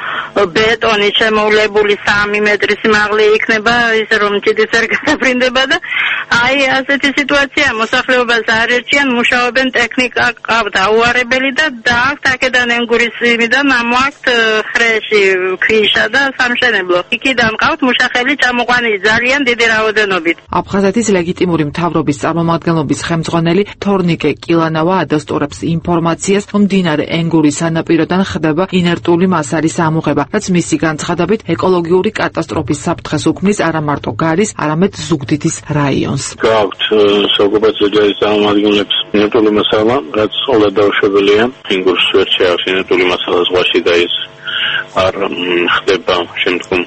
ბეტონი შემოვლებული 3 მეტრის სიმაღლე იქნება, ისე რომ ჭიდის არ გაფრინდება და ასეთი სიტუაცია მოსახლეობას არ ერჩიან, მუშაობენ ტექნიკა ყავთ აუარებელი და დააქვთ აქედან ენგურის იმიდან ამოაქვთ ხრეში ქვიშა და სამშენებლო. იქიდან ყავთ მუშახელი ჩამოყვანილი ძალიან დიდი რაოდენობით. აფხაზეთის ლეგიტიმური მთავრობის წარმომადგენლობის ხელმძღვანელი თორნიკე კილანავა ადასტურებს ინფორმაციას, რომ მდინარე ენგურის სანაპიროდან ხდება ინერტული მასალის ამოღება, რაც მისი განცხადებით ეკოლოგიური კატასტროფის საფრთხეს უქმნის არა მარტო გალის, არამედ ზუგდიდის რაიონს. გაქვთ საოკუპაციო ჯარის წარმომადგენლებს ინერტული მასალა, რაც όλα დაუშვებელია. ენგურს ვერ შეაქვს ინერტული მასალა ზღვაში და ის არ ხდება შემდგომ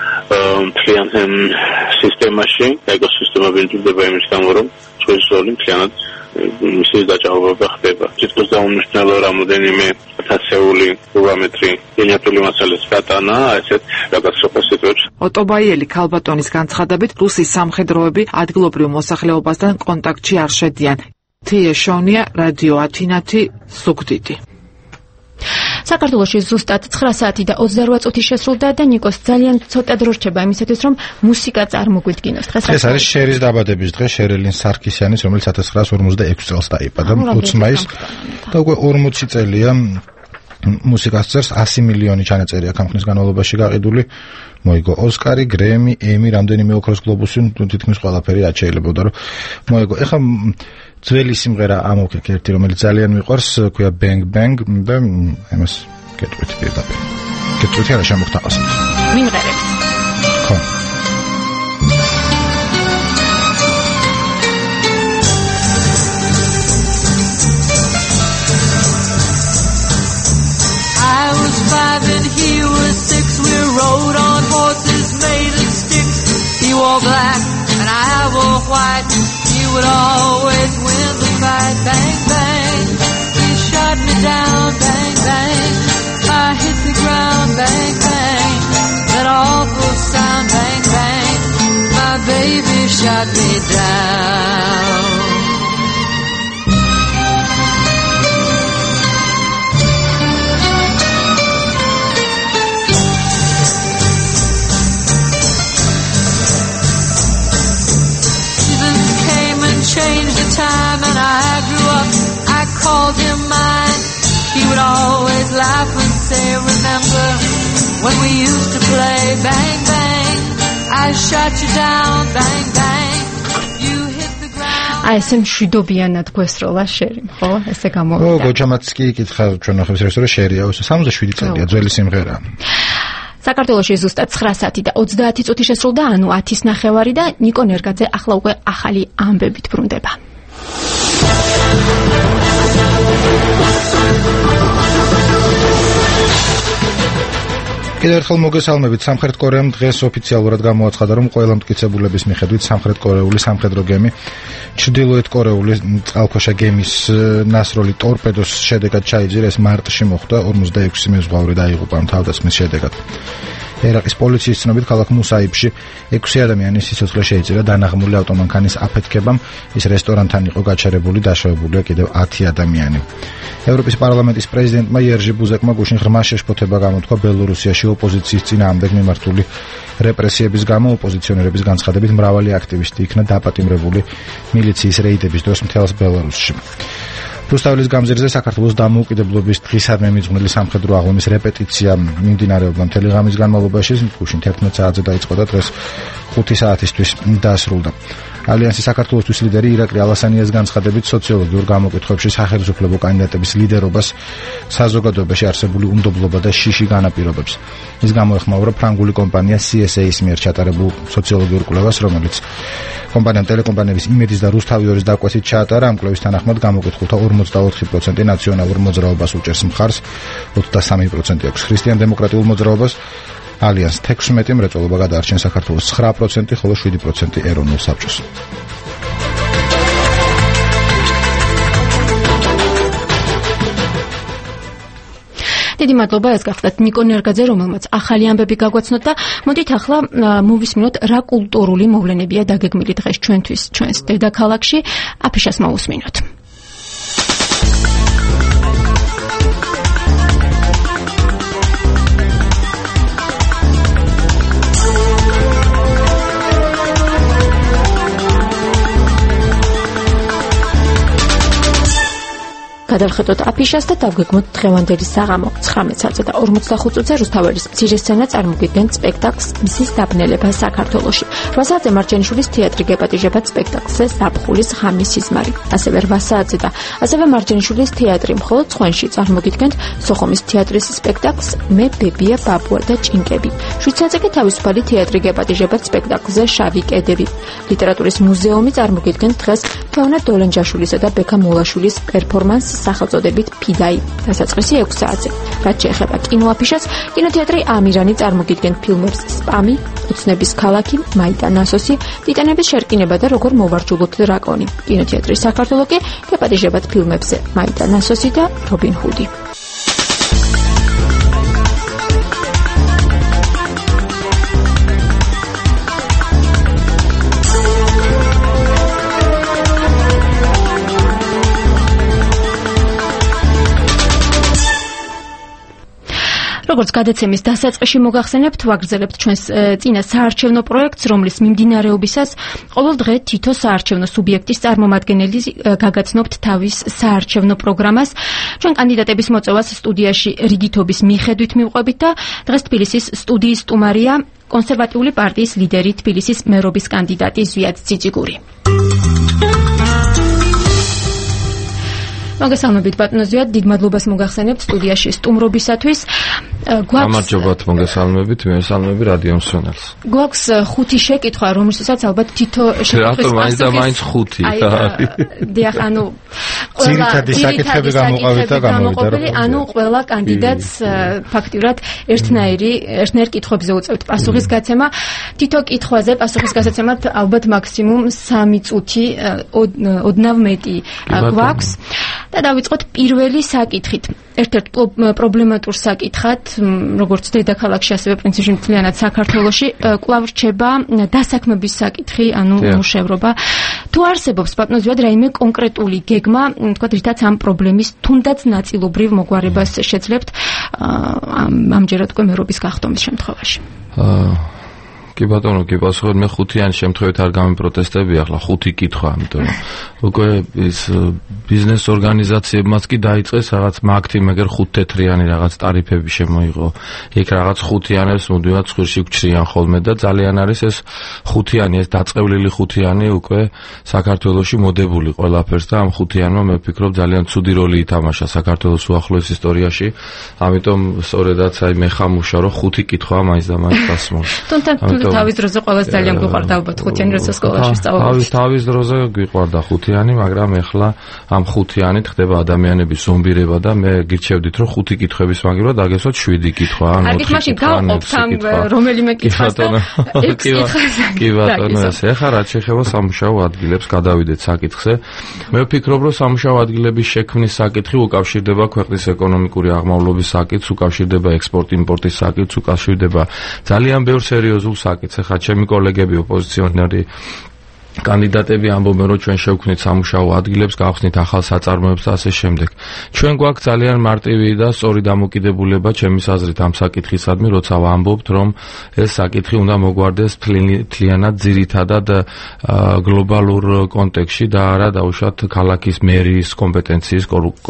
მთლიან სისტემაში, ეკოსისტემა ბინძურდება იმის გამო, რომ ჩვენი ზოლი მთლიანად მისი დაჭაობება ხდება. თითქოს დაუნიშნელო რამოდენიმე ათასეული კუბომეტრი ინერტული მასალის გატანა ასეთ კატასტროფას იწვევს. ოტობაიელი ქალბატონის განცხადებით, რუსის სამხედროები ადგილობრივ მოსახლეობასთან კონტაქტში არ შედიან. თეაშონია, რადიო ათინათი, ზუგდიდი. საქართველოში ზუსტად 9 საათი და 28 წუთი შესრულდა და ნიკოს ძალიან ცოტა დრო რჩება იმისათვის, რომ მუსიკა წარმოგვიდგინოს. დღეს არის შერის დაბადების დღე, შერელინ სარქისიანის, რომელიც 1946 წელს დაიბადა 20 მაისს და უკვე 40 წელია მუსიკას წერს, 100 მილიონი ჩანაწერი აქ ამ ხნის განმავლობაში გაყიდული. მოიგო ოსკარი, გრემი, ემი, რამდენიმე ოქროს გლობუსი, თითქმის ყველაფერი რაც შეიძლებოდა რომ მოიგო. ეხლა ძველი სიმღერა ამოვქეკ ერთი, რომელიც ძალიან მიყვარს, ქვია Bang Bang და ამას გეტყვით პირდაპირ. გეტყვით არა შემოგთავაზეთ. მიმღერებს. ხო. black and I wore white, he would always win the fight. Bang, bang, he shot me down. Bang, bang, I hit the ground. Bang, bang, that awful sound. Bang, bang, my baby shot me down. Changed the time and I grew up, I called him mine. He would always laugh and say, remember when we used to play. Bang, bang, I shot you down. Bang, bang, you hit the ground. აი ესე მშვიდობიანად გვესროლა შერი, ხო? ესე გამოვიდა. გოჩამაც კი იკითხა ჩვენ ახებს რესტორან შერია, 67 წელია, ძველი სიმღერა. საქართველოში ზუსტად 9 საათი და 30 წუთი შესრულდა, ანუ 10-ის ნახევარი და ნიკო ნერგაძე ახლა უკვე ახალი ამბებით ბრუნდება. კიდევ ერთხელ მოგესალმებით. სამხრეთ კორეამ დღეს ოფიციალურად გამოაცხადა, რომ ყველა მტკიცებულების მიხედვით სამხრეთ კორეული სამხედრო გემი ჩრდილოეთ კორეული წყალქვეშა გემის ნასროლი ტორპედოს შედეგად ჩაიძირა. ეს მარტში მოხდა, 46 მეზღვაური დაიღუპა თავდასხმის შედეგად. ერაყის პოლიციის ცნობით ქალაქ მუსაიბში 6 ადამიანის სიცოცხლე შეიჭირა დანაღმული ავტომანქანის აფეთქებამ. ის რესტორანთან იყო გაჩერებული, დაშავებულია კიდევ 10 ადამიანი. ევროპის პარლამენტის პრეზიდენტმა იერჟი ბუზეკმა გუშინ ღრმა შეშფოთება გამოთქვა ბელორუსიაში ოპოზიციის წინააღმდეგ მიმართული რეპრესიების გამო. ოპოზიციონერების განცხადებით მრავალი აქტივისტი იქნა დაპატიმრებული მილიციის რეიდების დროს მთელს ბელორუსში. რუსთაველის გამზირზე საქართველოს დამოუკიდებლობის დღისადმი მიძღვნილი სამხედრო აღლუმის რეპეტიცია მიმდინარეობდა მთელი ღამის განმავლობაში. გუშინ 11 საათზე დაიწყო და დღეს 5 საათისთვის დასრულდა. ალიანსის საქართველოსთვის ლიდერი ირაკლი ალასანიას განცხადებით სოციოლოგიურ გამოკითხვებში სახელმწიფო კანდიდატების ლიდერობას საზოგადოებაში არსებული უნდობლობა და შიში განაპირობებს. ის გამოეხმაურა ფრანგული კომპანია CSA-ის მიერ ჩატარებულ სოციოლოგიურ კვლევას, რომელიც კომპანიამ ტელეკომპანიების იმედის და რუსთავიორის დაკვეთით ჩაატარა. ამ კვლევის თანახმად გამოკითხულთა 44% ნაციონალურ მოძრაობას უჭერს მხარს, 23% აქვს ქრისტიან დემოკრატიულ მოძრაობას. ალიანს 16 მრეწველობა გადაარჩენს საქართველოს 9%, ხოლო 7% ეროვნულ საბჭოს. დიდი მადლობა, ეს გახდათ ნიკო ნერგაძე, რომელმაც ახალი ამბები გაგვაცნოთ და მოდით ახლა მოვისმინოთ რა კულტურული მოვლენებია დაგეგმილი დღეს ჩვენთვის ჩვენს დედაქალაქში. აფიშას მოусმინოთ. გადავხედოთ აფიშას და დავგეგმოთ დღევანდელი საღამო 19 საათზე და 45 წუთზე რუსთაველის მცირე სცენა წარმოგიდგენთ სპექტაკლს მზის დაბნელება საქართველოში. 8 საათზე მარჯანიშვილის თეატრი გეპატიჟებათ სპექტაკლზე ზაფხულის ღამის სიზმარი. ასევე 8 საათზე და ასევე მარჯანიშვილის თეატრი მხოლოდ ცხენში წარმოგიდგენთ სოხუმის თეატრის სპექტაკლს მე ბებია ბაბუა და ჭინკები. 7 საათზე კი თავისუფალი თეატრი გეპატიჟებათ სპექტაკლზე შავი კედები. ლიტერატურის მუზეუმი წარმოგიდგენთ დღეს თეონა დოლენჯაშვილისა და ბექა მოლაშვილის პერფორმანსს სახელწოდებით ფიდაი დასაწყისი 6 საათზე. რაც შეეხება კინოაფიშას, კინოთეატრი ამირანი წარმოგიდგენთ ფილმებს სპამი, უცნების ქალაქი, მაიტა ნასოსი, ტიტანების შერკინება და როგორ მოვარჯულოთ დრაკონი. კინოთეატრი საქართველო კი გეპატიჟებათ ფილმებზე მაიტა ნასოსი და რობინ ჰუდი. როგორც გადაცემის დასაწყისში მოგახსენებთ, ვაგრძელებთ ჩვენს წინა საარჩევნო პროექტს, რომლის მიმდინარეობისას ყოველ დღე თითო საარჩევნო სუბიექტის წარმომადგენელი გაგაცნობთ თავის საარჩევნო პროგრამას. ჩვენ კანდიდატების მოწევას სტუდიაში რიგითობის მიხედვით მივყვებით და დღეს თბილისის სტუდიის სტუმარია კონსერვატიული პარტიის ლიდერი, თბილისის მერობის კანდიდატი ზვიად ციციგური. მოგესალმებით ბატონო ზვიად, დიდ მადლობას მოგახსენებთ სტუდიაში სტუმრობისათვის. გამარჯობათ, მოგესალმებით, მესალმები რადიო მსმენელს. გვაქვს 5 შეკითხვა, რომელსაც ალბათ თითო შეკითხვის მაინც და მაინც 5 არის. დიახ, ანუ ძირითადი საკითხები გამოყავით და გამოვიდა. ანუ ყველა კანდიდატს ფაქტიურად ერთნაირ კითხვებზე უწევთ პასუხის გაცემა. თითო კითხვაზე პასუხის გასაცემად ალბათ მაქსიმუმ 3 წუთი ოდნავ მეტი გვაქვს. და დავიწყოთ პირველი საკითხით. ერთ-ერთ პრობლემატურ საკითხად, როგორც დედაქალაქში, ასევე პრინციპში მთლიანად საქართველოში, კვლავ რჩება დასაქმების საკითხი, ანუ მუშევრობა. თუ არსებობს პატნოზიად რაიმე კონკრეტული გეგმა, თქვათ, რითაც ამ პრობლემის თუნდაც ნაწილობრივ მოგვარებას შეძლებთ ამჯერად უკვე მერობის გახდომის შემთხვევაში? კი ბატონო, კი პასუხობ, მე ხუთიანი შემთხვევით არ გამიპროტესტები, ახლა 5 კითხვა, ამიტომ უკვე ის ბიზნეს ორგანიზაციებმაც კი დაიწყეს რაღაც მაგთი-მეგერ 5 თეთრიანი რაღაც ტარიფები შემოიღო. იქ რაღაც ხუთიანებს მუდმივად ცხვირში გვჩრიან ხოლმე და ძალიან არის ეს ხუთიანი, ეს დაწყევლილი ხუთიანი უკვე საქართველოში მოდებული ყველაფერს და ამ ხუთიანმა მე ვფიქრობ ძალიან ცუდი როლი ითამაშა საქართველოს უახლოეს ისტორიაში. ამიტომ სწორედაც აი მე ხამუშა რომ 5 კითხვა მაინც და მაინც გასმოს. თავის დროზე ყოველს ძალიან გვიყვარდა ალბათ ხუთიანი, როცა სკოლაში სწავლობთ. თავის დროზე გვიყვარდა ხუთიანი, მაგრამ ეხლა ამ ხუთიანით ხდება ადამიანების ზომბირება და მე გირჩევდით რომ 5 კითხვების მაგივრად დაგესვათ 7 კითხვა, ან 4 კითხვა. მაგით გავყოფთ ამ რომელიმე კითხვას და 6 კითხვას. კი ბატონო, ესე ახლა რაც შეეხება სამუშაო ადგილებს, გადავიდეთ საკითხზე. მე ვფიქრობ რომ სამუშაო ადგილების შექმნის საკითხი უკავშირდება ქვეყნის ეკონომიკური აღმავლობის საკითხს, უკავშირდება ექსპორტ-იმპორტის საკითხს, უკავშირდება ძალიან ბევრ სერიოზულ საკითხს. ახლა ჩემი კოლეგები ოპოზიციონერი კანდიდატები ამბობენ რომ ჩვენ შევქმნით სამუშაო ადგილებს, გავხსნით ახალ საწარმოებს და ასე შემდეგ. ჩვენ გვაქვს ძალიან მარტივი და სწორი დამოკიდებულება ჩემის აზრით ამ საკითხისადმი, როცა ვამბობთ რომ ეს საკითხი უნდა მოგვარდეს მთლიანად ძირითადად გლობალურ კონტექსტში და არა დაუშვათ ქალაქის მერის კომპეტენციის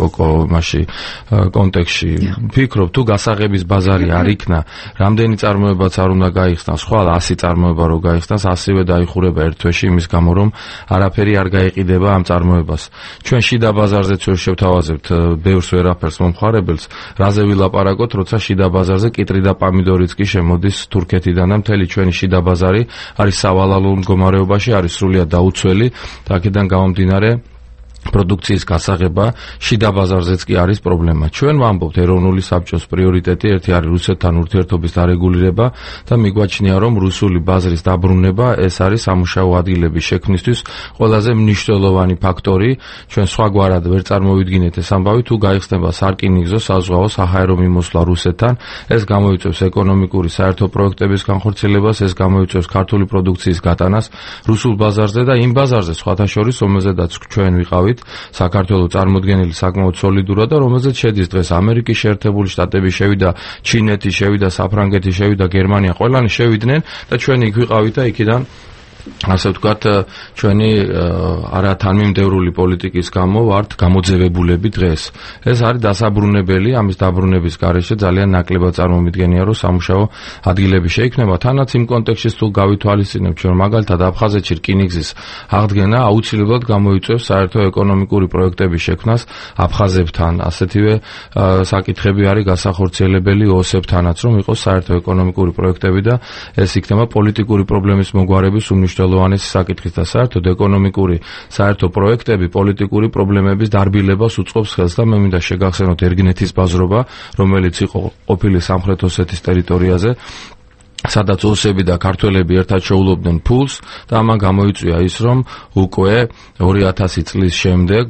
კონტექსტში. ვფიქრობ თუ გასაღების ბაზარი არ იქნა, რამდენი წარმოებაც არ უნდა გაიხსნას, ხვალ 100 წარმოება რო გაიხსნას, 100-ვე დაიხურება ერთ თვეში იმის გამო რომ არაფერი არ გაიყიდება ამ წარმოებას. ჩვენ შიდა ბაზარზეც ვერ შევთავაზებთ ბევრს ვერაფერს მომხარებელს, რაზე ვილაპარაკოთ, როცა შიდა ბაზარზე კიტრი და პამიდორიც კი შემოდის თურქეთიდან და მთელი ჩვენი შიდა ბაზარი არის სავალალო მდგომარეობაში, არის სრულიად დაუცველი და აქედან გამომდინარე პროდუქციის გასაღება შიდა ბაზარზეც კი არის პრობლემა. ჩვენ ვამბობთ ეროვნული საბჭოს პრიორიტეტი ერთი არის რუსეთთან ურთიერთობის დარეგულირება და მიგვაჩნია რომ რუსული ბაზრის დაბრუნება ეს არის სამუშაო ადგილების შექმნისთვის ყველაზე მნიშვნელოვანი ფაქტორი. ჩვენ სხვაგვარად ვერ წარმოვიდგინეთ ეს ამბავი თუ გაიხსნება სარკინიგზო, საზღვაო, საჰაერო მიმოსვლა რუსეთთან, ეს გამოიწვევს ეკონომიკური საერთო პროექტების განხორციელებას, ეს გამოიწვევს ქართული პროდუქციის გატანას რუსულ ბაზარზე და იმ ბაზარზე სხვათა შორის რომელზედაც ჩვენ ვიყავით საქართველოს წარმოდგენილი საკმაოდ სოლიდურად და რომელზეც შედის დღეს ამერიკის შეერთებული შტატები, შევიდა ჩინეთი, შევიდა საფრანგეთი, შევიდა გერმანია, ყველანი შევიდნენ და ჩვენ იქ ვიყავით და იქიდან ასე ვთქვათ, ჩვენი არათანმიმდევრული პოლიტიკის გამო ვართ გამოძევებულები დღეს. ეს არის დასაბრუნებელი, ამის დაბრუნების გარეშე ძალიან ნაკლებად წარმომიდგენია, რომ სამუშაო ადგილები შეიქმნება. თანაც იმ კონტექსტში თუ გავითვალისწინებთ, ჩვენ მაგალითად აფხაზეთში რკინიგზის აღდგენა აუცილებლად გამოიწვევს საერთო ეკონომიკური პროექტების შექმნას აფხაზებთან. ასეთივე საკითხები არის გასახორციელებელი ოსებთანაც, რომ იყოს საერთო ეკონომიკური პროექტები და ეს იქნება პოლიტიკური პრობლემის მოგვარების მნიშვნელოვანესი საკითხის და საერთოდ ეკონომიკური საერთო პროექტები პოლიტიკური პრობლემების დარბილებას უწყობს ხელს და მე მინდა შეგახსენოთ ერგინეთის ბაზრობა, რომელიც იყო ყოფილი სამხრეთ ოსეთის ტერიტორიაზე, სადაც ოსები და ქართველები ერთად შეულობდნენ ფულს და ამან გამოიწვია ის, რომ უკვე 2000 წლის შემდეგ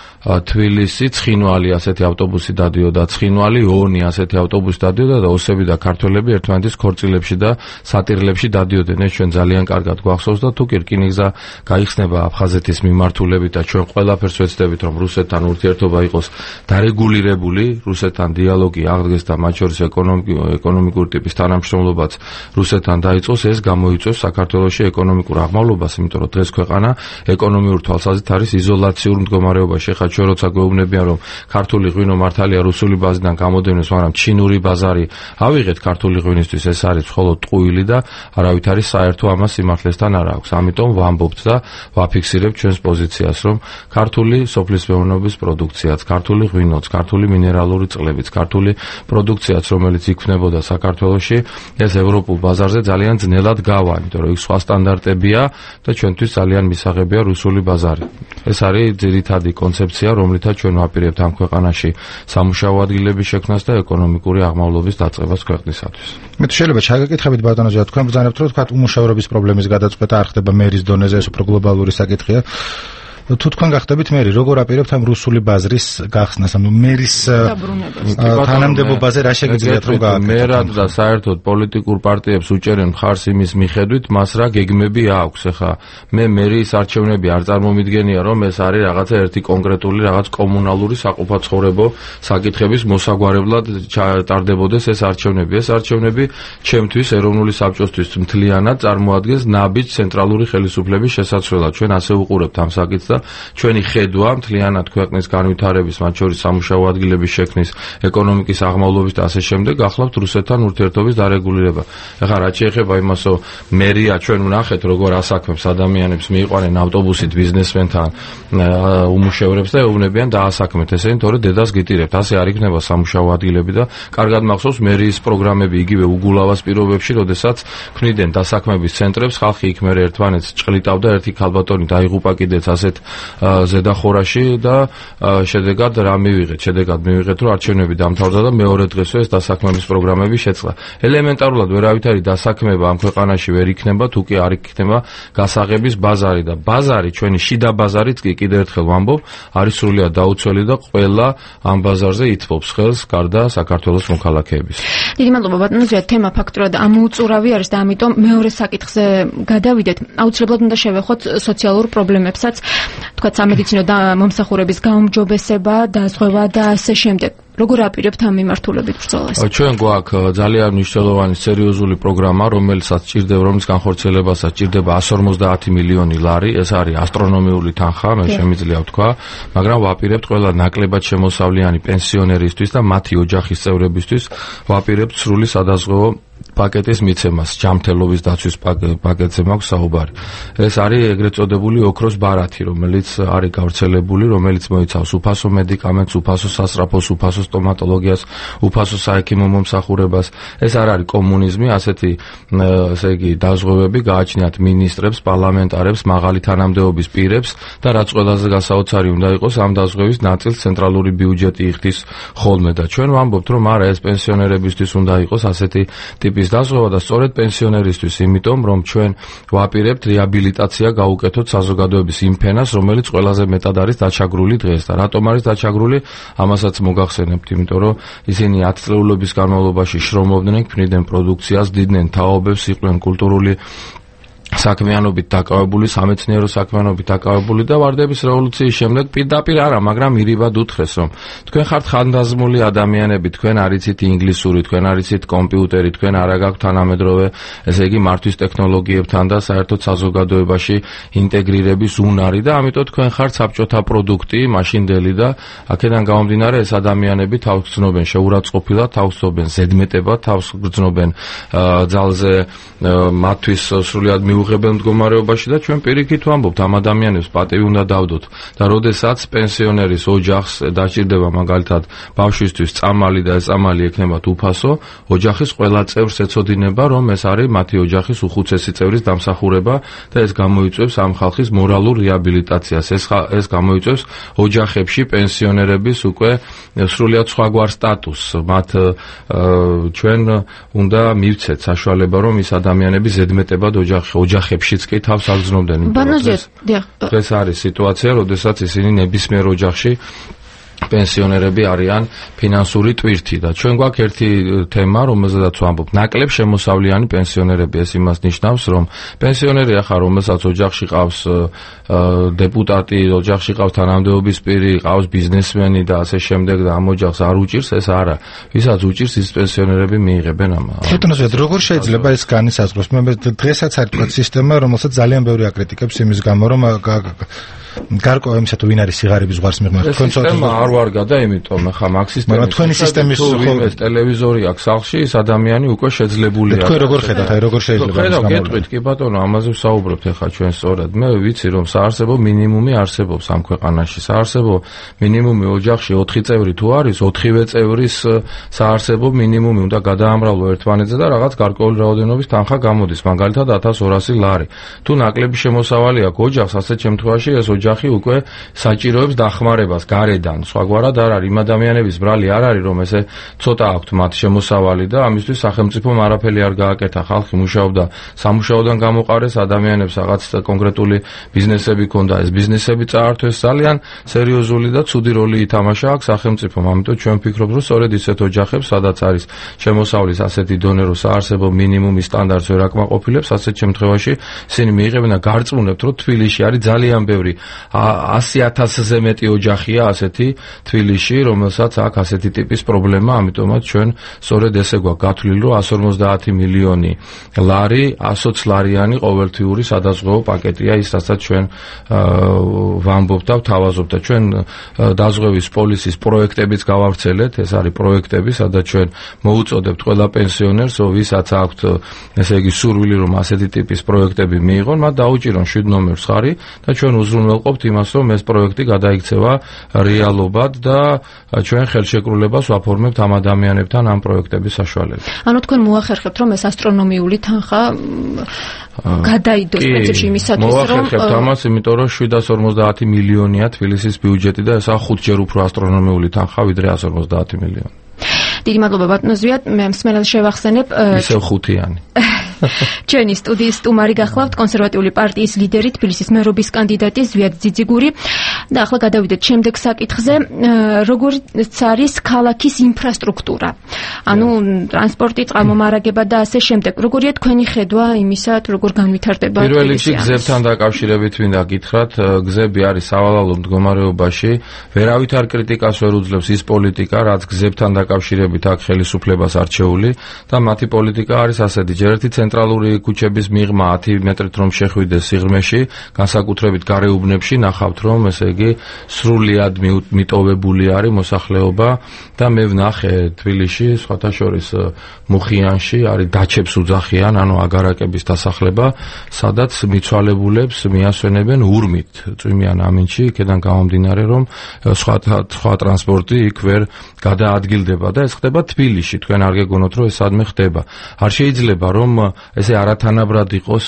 თბილისი ცხინვალი ასეთი ავტობუსი დადიოდა, ცხინვალი ონი ასეთი ავტობუსი დადიოდა და ოსები და ქართველები ერთმანეთის ქორწილებში და სატირლებში დადიოდნენ. ეს ჩვენ ძალიან კარგად გვახსოვს და თუ კი რკინიგზა გაიხსნება აფხაზეთის მიმართულებით და ჩვენ ყველაფერს ვეცდებით, რომ რუსეთთან ურთიერთობა იყოს დარეგულირებული, რუსეთთან დიალოგი აღდგეს და მათ შორის ეკონომიკური ტიპის თანამშრომლობაც რუსეთთან დაიწყოს, ეს გამოიწვევს საქართველოში ეკონომიკურ აღმავლობას, იმიტომ რომ დღეს ქვეყანა ეკონომიურ თვალსაზრისით არის იზოლაციურ მდგომარეობაში. ხა ჩვენ როცა გვეუბნებიან, რომ ქართული ღვინო მართალია რუსული ბაზიდან გამოდევნოს, მაგრამ ჩინური ბაზარი ავიღეთ ქართული ღვინისთვის, ეს არის მხოლოდ ტყუილი და არავითარი საერთო ამას სიმართლესთან არ აქვს. ამიტომ ვამბობთ და ვაფიქსირებთ ჩვენს პოზიციას, რომ ქართული სოფლის მეურნეობის პროდუქციაც, ქართული ღვინოც, ქართული მინერალური წყლებიც, ქართული პროდუქციაც, რომელიც იქმნებოდა საქართველოში, ეს ევროპულ ბაზარზე ძალიან ძნელად გავა, იმიტომ რომ იქ სხვა სტანდარტებია და ჩვენთვის ძალიან მისაღებია რუსული ბაზარი. ეს არის ძირითადი კონცეფცია, რომლითაც ჩვენ ვაპირებთ ამ ქვეყანაში სამუშაო ადგილების შექმნას და ეკონომიკური აღმავლობის დაწყებას ქვეყნისათვის. მე შეიძლება ჩაგეკითხებით ბატონოზე, თქვენ ბრძანებთ, რომ თქვა უმუშევრობის პრობლემის გადაწყვეტა არ ხდება მერის დონეზე, ეს უფრო გლობალური საკითხია. თუ თქვენ გახდებით მერი, როგორ აპირებთ ამ რუსული ბაზრის გახსნას, ანუ მერის თანამდებობაზე რა შეგიძლიათ რომ გააკეთოთ? მერად და საერთოდ პოლიტიკურ პარტიებს უჭერენ მხარს იმის მიხედვით, მას რა გეგმები აქვს. ეხლა მე მერის არჩევნები არ წარმომიდგენია, რომ ეს არის რაღაცა ერთი კონკრეტული რაღაც კომუნალური საყოფაცხოვრებო საკითხების მოსაგვარებლად ტარდებოდეს ეს არჩევნები. ეს არჩევნები ჩემთვის ეროვნული საბჭოსთვის მთლიანად წარმოადგენს ნაბიჯს ცენტრალური ხელისუფლების შესაცვლელად. ჩვენ ასე უყურებთ ამ საკითხს. ჩვენი ხედვა მთლიანად ქვეყნის განვითარების, მათ შორის სამუშაო ადგილების შექმნის, ეკონომიკის აღმავლობის და ასე შემდეგ ახლავთ რუსეთთან ურთიერთობის დარეგულირება. ეხლა რაც შეეხება იმას, რომ მერია ჩვენ ვნახეთ, როგორ ასაქმებს ადამიანებს, მიიყვანენ ავტობუსით ბიზნესმენთან უმუშევრებს და ეუბნებიან დაასაქმეთ ესენი, თორე დედას გიტირებთ. ასე არ იქნება სამუშაო ადგილები და კარგად მახსოვს მერიის პროგრამები იგივე უგულავას პირობებში, როდესაც ქმნიდნენ დასაქმების ცენტრებს, ხალხი იქ მერე ერთმანეთს ჭყლიტავდა, ერთი ქალბატონი დაიღუპა კიდეც ასეთ ზედახორაში და შედეგად რა მივიღეთ? შედეგად მივიღეთ, რომ არჩევნები დამთავრდა და მეორე დღესვე ეს დასაქმების პროგრამები შეწყდა. ელემენტარულად ვერავითარი დასაქმება ამ ქვეყანაში ვერ იქნება, თუ კი არ იქნება გასაღების ბაზარი და ბაზარი, ჩვენი შიდა ბაზარიც კი კიდევ ერთხელ ვამბობ, არის სრულიად დაუცველი და ყველა ამ ბაზარზე ითბობს ხელს გარდა საქართველოს მოქალაქეების. დიდი მადლობა ბატონო, თემა ფაქტურად ამოუწურავი არის და ამიტომ მეორე საკითხზე გადავიდეთ. აუცილებლად უნდა შევეხოთ სოციალურ პრობლემებსაც, თქვა სამედიცინო და მომსახურების გაუმჯობესება, დაზღვევა და ასე შემდეგ. როგორ აპირებთ ამ მიმართულებით ბრძოლას? ჩვენ გვაქვს ძალიან მნიშვნელოვანი სერიოზული პროგრამა, რომლის განხორციელებასაც ჭირდება 150 მილიონი ლარი, ეს არის ასტრონომიული თანხა, მე შემიძლია ვთქვა, მაგრამ ვაპირებთ ყველა ნაკლებად შემოსავლიანი პენსიონერისთვის და მათი ოჯახის წევრებისთვის ვაპირებთ სრული სადაზღვევო პაკეტის მიცემას, ჯანმრთელობის დაცვის პაკეტზე მაქვს საუბარი. ეს არის ეგრეთ წოდებული ოქროს ბარათი, რომელიც არის გავრცელებული, რომელიც მოიცავს უფასო მედიკამენტს, უფასო სასწრაფოს, უფასო სტომატოლოგიას, უფასო საექიმო მომსახურებას. ეს არ არის კომუნიზმი, ასეთი ესე იგი დაზღვევები გააჩნიათ მინისტრებს, პარლამენტარებს, მაღალი თანამდებობის პირებს და რაც ყველაზე გასაოცარი უნდა იყოს, ამ დაზღვევის ნაწილს ცენტრალური ბიუჯეტი იხდის ხოლმე და ჩვენ ვამბობთ, რომ არა, ეს პენსიონერებისთვის უნდა იყოს ასეთი ტიპის დაზღვევა და სწორედ პენსიონერისთვის, იმიტომ რომ ჩვენ ვაპირებთ რეაბილიტაცია გაუკეთოთ საზოგადოების იმ ფენას, რომელიც ყველაზე მეტად არის დაჩაგრული დღეს და რატომ არის დაჩაგრული, ამასაც მოგახსენებთ, იმიტომ რომ ისინი 10 წლეულობის განმავლობაში შრომობდნენ, ქმნიდნენ პროდუქციას, დიდნენ თაობებს, იყვნენ კულტურული საქმიანობით დაკავებული, სამეცნიერო საქმიანობით დაკავებული და ვარდების რევოლუციის შემდეგ პირდაპირ არა, მაგრამ ირიბად უთხრეს, რომ თქვენ ხართ ხანდაზმული ადამიანები, თქვენ არიცით ინგლისური, თქვენ არიცით კომპიუტერი, თქვენ არ გაქვთ თანამედროვე, ესე იგი მართვის ტექნოლოგიებთან და საერთოდ საზოგადოებაში ინტეგრირების უნარი და ამიტომ თქვენ ხართ საბჭოთა პროდუქტი, მაშინდელი და აქედან გამომდინარე ეს ადამიანები თავს გრძნობენ შეურაცხყოფილად, თავს გრძნობენ ზედმეტებად, თავს გრძნობენ ძალზე მათთვის სრულიად მიუღებელ მდგომარეობაში და ჩვენ პირიქით ვამბობთ, ამ ადამიანებს პატივი უნდა დავდოთ და როდესაც პენსიონერის ოჯახს დაჭირდება მაგალითად ბავშვისთვის წამალი და ეს წამალი ექნებათ უფასო, ოჯახის ყველა წევრს ეცოდინება, რომ ეს არის მათი ოჯახის უხუცესი წევრის დამსახურება და ეს გამოიწვევს ამ ხალხის მორალურ რეაბილიტაციას. ეს გამოიწვევს ოჯახებში პენსიონერების უკვე სრულიად სხვაგვარ სტატუსს. მათ ჩვენ უნდა მივცეთ საშუალება, რომ ის ადამიანები ზედმეტებად ოჯახებშიც კი თავს აგრძნობდნენ. დღეს არის სიტუაცია, როდესაც ისინი ნებისმიერ ოჯახში პენსიონერები არიან ფინანსური ტვირთი და ჩვენ გვაქვს ერთი თემა, რომელზედაც ვამბობ, ნაკლებ შემოსავლიანი პენსიონერები. ეს იმას ნიშნავს, რომ პენსიონერი ახლა რომელსაც ოჯახში ყავს დეპუტატი, ოჯახში ყავს თანამდებობის პირი, ყავს ბიზნესმენი და ასე შემდეგ და ამ ოჯახს არ უჭირს, ეს არა. ვისაც უჭირს, ის პენსიონერები მიიღებენ ამ. ბატონო, როგორ შეიძლება ეს განისაზღვროს? მე დღესაც არის თქვა სისტემა, რომელსაც ძალიან ბევრი აკრიტიკებს იმის გამო, რომ გარკვეულ იმისა თუ ვინ არის სიგარების ზღვარს მიღმართი თქვენ სისტემა არ ვარგა და იმიტომ ახლა მაგ სისტემის თქვენი სისტემის ეს ტელევიზორი აქვს სახლში ის ადამიანი უკვე შეძლებულია თქვენ როგორ ხედავთ აი როგორ შეიძლება ხედავ გეტყვით კი ბატონო ამაზე ვსაუბრობთ ახლა ჩვენ სწორად მე ვიცი რომ საარსებო მინიმუმი არსებობს ამ ქვეყანაში საარსებო მინიმუმი ოჯახში 4 წევრი თუ არის 4-ვე წევრის საარსებო მინიმუმი უნდა გადაამრავლო ერთმანეთზე და რაღაც გარკვეული რაოდენობის თანხა გამოდის მაგალითად 1200 ლარი თუ ნაკლები შემოსავალი აქვს ოჯახს ასეთ შემთხვევაში ეს ოჯახი უკვე საჭიროებს დახმარებას გარედან. სხვაგვარად არ არის იმ ადამიანების ბრალი არ არის რომ ესე ცოტა აქვთ მათ შემოსავალი და ამისთვის სახელმწიფომ არაფერი არ გააკეთა. ხალხი მუშაობდა სამუშაოდან გამოყარეს ადამიანებს რაღაც კონკრეტული ბიზნესები ქონდა ეს ბიზნესები წაართვეს ძალიან სერიოზული და ცუდი როლი ითამაშა აქ სახელმწიფომ. ამიტომ ჩვენ ვფიქრობთ რომ სწორედ ისეთ ოჯახებს სადაც არის შემოსავლის ასეთი დონე რომ საარსებო მინიმუმის სტანდარტს ვერ აკმაყოფილებს ასეთ შემთხვევაში ისინი მიიღებენ და გარწმუნებთ რომ თბილისში არის ძალიან ბევრი 100,000-ზე მეტი ოჯახია ასეთი თბილისში, რომელსაც აქვს ასეთი ტიპის პრობლემა, ამიტომაც ჩვენ სწორედ ესე გვაქვს გათვლილი, რომ 150 მილიონი ლარი, 120 ლარიანი ყოველთვიური სადაზღვევო პაკეტია ის, რასაც ჩვენ ვამბობთ და ვთავაზობთ და ჩვენ დაზღვევის პოლისის პროექტებიც გავავრცელეთ, ეს არის პროექტები, სადაც ჩვენ მოუწოდებთ ყველა პენსიონერს, ვისაც აქვთ ესე იგი სურვილი, რომ ასეთი ტიპის პროექტები მიიღონ, მათ დაუჭირონ 7 ნომერს ხარი და ჩვენ უზრუნველყოფთ იმას, რომ ეს პროექტი გადაიქცევა რეალობად და ჩვენ ხელშეკრულებას ვაფორმებთ ამ ადამიანებთან ამ პროექტების საშუალებით. ანუ თქვენ მოახერხებთ, რომ ეს ასტრონომიული თანხა გადაიდოს პრინციპში იმისათვის, რომ მოახერხებთ ამას, იმიტომ რომ 750 მილიონია თბილისის ბიუჯეტი და ესაა 5 ჯერ უფრო ასტრონომიული თანხა, ვიდრე 150 მილიონი. დიდი მადლობა ბატონო ზვიად, მე მსმენელს შევახსენებ ისევ ხუთიანი. ჩვენი სტუდიის სტუმარი გახლავთ კონსერვატიული პარტიის ლიდერი თბილისის მერობის კანდიდატი ზვიად ძიძიგური და ახლა გადავიდეთ შემდეგ საკითხზე როგორიც არის ქალაქის ინფრასტრუქტურა ანუ ტრანსპორტი წყალმომარაგება და ასე შემდეგ როგორია თქვენი ხედვა იმისა როგორ განვითარდება პირველ რიგში გზებთან დაკავშირებით მინდა გითხრათ გზები არის სავალალო მდგომარეობაში ვერავით არ კრიტიკას ვერ უძლებს ის პოლიტიკა რაც გზებთან დაკავშირებით აქვს ხელისუფლებას არჩეული და მათი პოლიტიკა არის ასეთი ჯერ ერთი ცენტრალური ქუჩების მიღმა 10 მეტრით რომ შეხვიდეს სიღრმეში, განსაკუთრებით გარეუბნებში ნახავთ რომ ესე იგი სრულიად მიტოვებული არის მოსახლეობა და მე ვნახე თბილისში, სხვათა შორის მუხიანში არის დაჩებს უძახიან, ანუ აგარაკების დასახლება, სადაც მიცვალებულებს მიასვენებენ ურმით, წვიმიან ამინჩი, იქიდან გამომდინარე რომ სხვა ტრანსპორტი იქ ვერ გადაადგილდება და ეს ხდება თბილისში, თქვენ არ გეგონოთ რომ ეს სადმე ხდება. არ შეიძლება რომ ესე არათანაბრად იყოს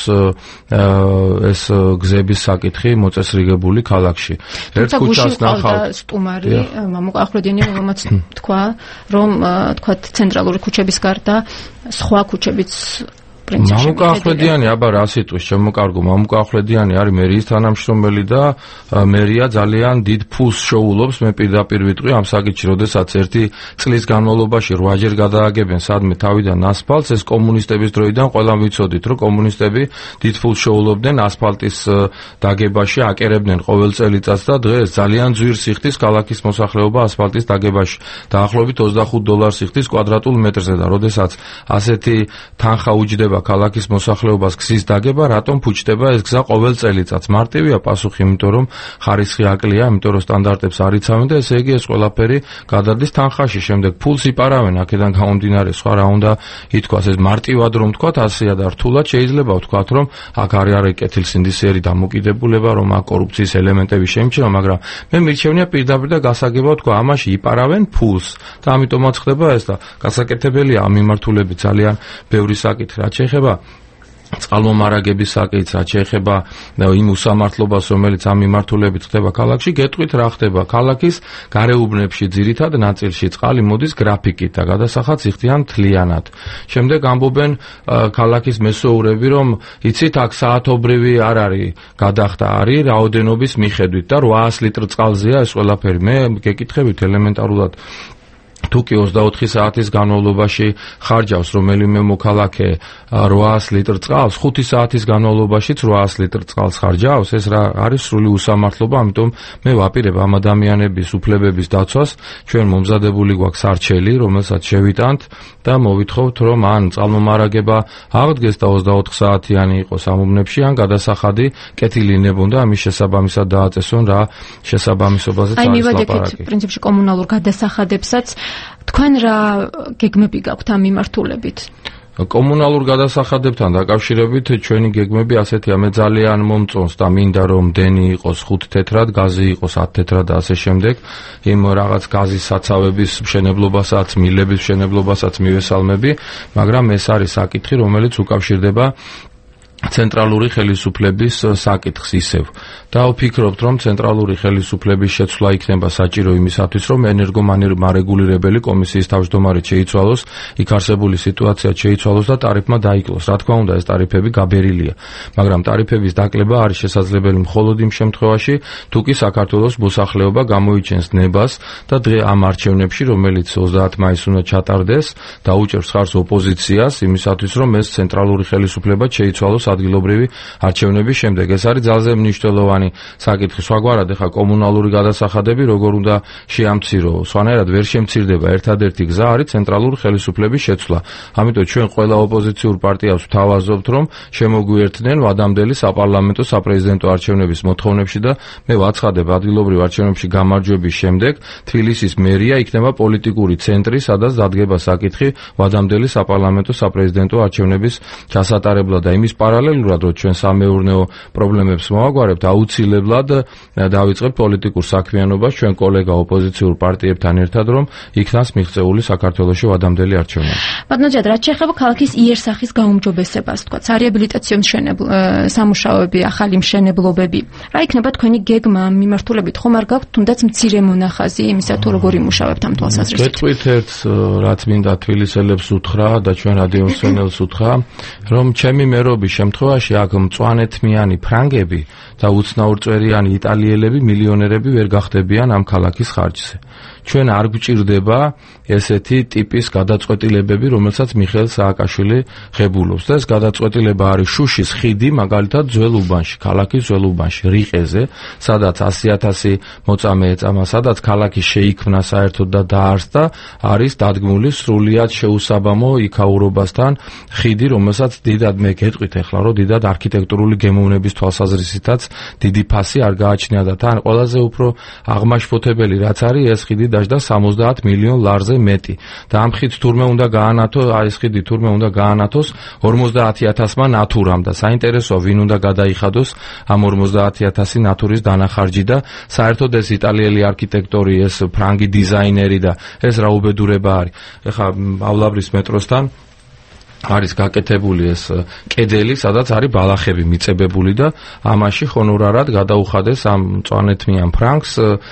ეს გზების საკითხი მოწესრიგებული ქალაქში. ერთ ქუჩას ნახავთ სტუმარი მამუკა ახვლედიანი, რომელმაც თქვა, რომ თქვათ ცენტრალური ქუჩების გარდა სხვა ქუჩებიც მამუკა ახვლედიანი, აბა რა სიტყვის შემოკარგო, მამუკა ახვლედიანი არის მერიის თანამშრომელი და მერია ძალიან დიდ ფულს შოულობს, მე პირდაპირ ვიტყვი ამ საკითხში, როდესაც ერთი წლის განმავლობაში 8-ჯერ გადააგებენ სადმე თავიდან ასფალტს, ეს კომუნისტების დროიდან ყველამ ვიცოდით, რომ კომუნისტები დიდ ფულს შოულობდნენ ასფალტის დაგებაში, აკერებდნენ ყოველ წელიწადს და დღეს ძალიან ძვირს იხდის ქალაქის მოსახლეობა ასფალტის დაგებაში. დაახლოებით $25 იხდის კვადრატულ მეტრზე და როდესაც ასეთი თანხა უჯდება ქალაქის მოსახლეობას გზის დაგება, რატომ ფუჭდება ეს გზა ყოველ წელიწადს? მარტივია პასუხი, იმიტომ რომ ხარისხი აკლია, იმიტომ რომ სტანდარტებს არ იცავენ და ესე იგი ეს ყველაფერი გადადის თანხაში. შემდეგ ფულს იპარავენ, აქედან გამომდინარე სხვა რა უნდა ითქვას, ეს მარტივად რომ თქვათ, ასეა და რთულად შეიძლება ვთქვათ, რომ აქ არის კეთილსინდისიერი დამოკიდებულება, რომ აქ კორუფციის ელემენტები შეიმჩნევა, მაგრამ მე მირჩევნია პირდაპირ და გასაგებად თქვა, ამაში იპარავენ ფულს და ამიტომაც ხდება ეს და გასაკეთებელია ამ მიმართულებით ძალიან ბევრი საკითხი. რაც შეეხება წყალმომარაგების საკითხს, რაც შეეხება იმ უსამართლობას, რომელიც ამ მიმართულებით ხდება ქალაქში, გეტყვით რა ხდება ქალაქის გარეუბნებში, ძირითად ნაწილში წყალი მოდის გრაფიკით და გადასახადს იხდიან მთლიანად. შემდეგ ამბობენ ქალაქის მესოურები, რომ იცით, აქ საათობრივი არ არის გადახდა, არის რაოდენობის მიხედვით და 800 ლიტრ წყალზეა ეს ყველაფერი. მე გეკითხებით ელემენტარულად თუ კი 24 საათის განმავლობაში ხარჯავს რომელიმე მოქალაქე 800 ლიტრ წყალს, 5 საათის განმავლობაშიც 800 ლიტრ წყალს ხარჯავს, ეს რა არის სრული უსამართლობა, ამიტომ მე ვაპირებ ამ ადამიანების უფლებების დაცვას, ჩვენ მომზადებული გვაქვს არჩელი, რომელსაც შევიტანთ და მოვითხოვთ, რომ ან წყალმომარაგება აღდგეს და 24 საათიანი იყოს ამ უბნებში, ან გადასახადი კეთილინებონდა, ამის შესაბამისად დააწესონ რა შესაბამისობაზე არის ლაპარაკი. პრინციპში კომუნალურ გადასახადებსაც თქვენ რა გეგმები გაქვთ ამ მიმართულებით? კომუნალურ გადასახადებთან დაკავშირებით ჩვენი გეგმები ასეთია, მე ძალიან მომწონს და მინდა რომ დენი იყოს 5 თეთრად, გაზი იყოს 10 თეთრად და ასე შემდეგ. იმ რაღაც გაზის საცავების მშენებლობასაც, მილების მშენებლობასაც მივესალმები, მაგრამ ეს არის საკითხი, რომელიც უკავშირდება ცენტრალური ხელისუფლების საკითხს ისევ. და ვფიქრობთ, რომ ცენტრალური ხელისუფლების შეცვლა იქნება საჭირო იმისათვის, რომ ენერგომარეგულირებელი კომისიის თავმჯდომარედ შეიცვალოს, იქ არსებული სიტუაცია შეიცვალოს და ტარიფმა დაიკლოს. რა თქმა უნდა, ეს ტარიფები გაბერილია, მაგრამ ტარიფების დაკლება არის შესაძლებელი მხოლოდ იმ შემთხვევაში, თუ კი საქართველოს მოსახლეობა გამოიჩენს ნებას და დღე ამ არჩევნებში, რომელიც 30 მაისს უნდა ჩატარდეს, დაუჭერს ხარს ოპოზიციას იმისათვის, რომ ეს ცენტრალური ხელისუფლება შეიცვალოს ადგილობრივი არჩევნების შემდეგ. ეს არის ძალზე მნიშვნელოვანი საკითხი. სხვაგვარად ეხა კომუნალური გადასახადები როგორ უნდა შეამცირო, სხვანაირად ვერ შემცირდება. ერთადერთი გზა არის ცენტრალური ხელისუფლების შეცვლა. ამიტომ ჩვენ ყველა ოპოზიციურ პარტიას ვთავაზობთ, რომ შემოგვიერთდნენ ვადამდელი საპარლამენტო საპრეზიდენტო არჩევნების მოთხოვნებში და მე ვაცხადებ, ადგილობრივ არჩევნებში გამარჯვების შემდეგ თბილისის მერია იქნება პოლიტიკური ცენტრი, სადაც დადგება საკითხი ვადამდელი საპარლამენტო საპრეზიდენტო არჩევნების ჩასატარებლად და იმის პარალელურად, რომ ჩვენ სამეურნეო პრობლემებს მოვაგვარებთ, აუცილებლად დავიწყებთ პოლიტიკურ საქმიანობას ჩვენ კოლეგა ოპოზიციურ პარტიებთან ერთად, რომ იქნას მიღწეული საქართველოში ვადამდელი არჩევნები. ბატონო ჯად, რაც შეეხება ქალაქის იერსახის გაუმჯობესებას, თქვა, რეაბილიტაციო სამუშაოები, ახალი მშენებლობები. რა იქნება თქვენი გეგმა ამ მიმართულებით? ხომ არ გაქვთ თუნდაც მცირე მონახაზი იმისა, თუ როგორ იმუშავებთ ამ თვალსაზრისით? გეტყვით ერთს, რაც მინდა თბილისელებს უთხრა და ჩვენ რადიომსმენელს უთხრა, რომ ჩემი მერობის შემთხვევაში აქ მწვანეთმიანი ფრანგები და უცნაურწვერიანი იტალიელები, მილიონერები ვერ გახდებიან ამ ქალაქის ხარჯზე. ჩვენ არ გვჭირდება ესეთი ტიპის გადაწყვეტილებები, რომელსაც მიხეილ სააკაშვილი ღებულობს. და ეს გადაწყვეტილება არის შუშის ხიდი, მაგალითად ძველ უბანში, ქალაქის ძველ უბანში, რიყეზე, სადაც 100,000 მოწამე ეწამა, სადაც ქალაქი შეიქმნა საერთოდ და დაარსდა, არის დადგმული სრულიად შეუსაბამო იქაურობასთან ხიდი, რომელსაც დიდად მე გეტყვით ახლა, რომ დიდად არქიტექტურული გემოვნების თვალსაზრისითაც დიდი ფასი არ გააჩნია და თან ყველაზე უფრო აღმაშფოთებელი რაც არის, ეს ხიდი დაждდა 70 მილიონ ლარზე მეტი და ამ ხიდს თურმე უნდა გაანათოს, ეს ხიდი თურმე უნდა გაანათოს 50,000-მა ნათურამ და საინტერესოა ვინ უნდა გადაიხადოს ამ 50,000 ნათურის დანახარჯი და საერთოდ ეს იტალიელი არქიტექტორი, ეს ფრანგი დიზაინერი და ეს რა უბედურება არის. ეხლა ავლაბრის მეტროსთან არის გაკეთებული ეს კედელი, სადაც არის ბალახები მიწებებული და ამაში ჰონორარად გადაუხადეს ამ მწვანეთმიან ფრანგს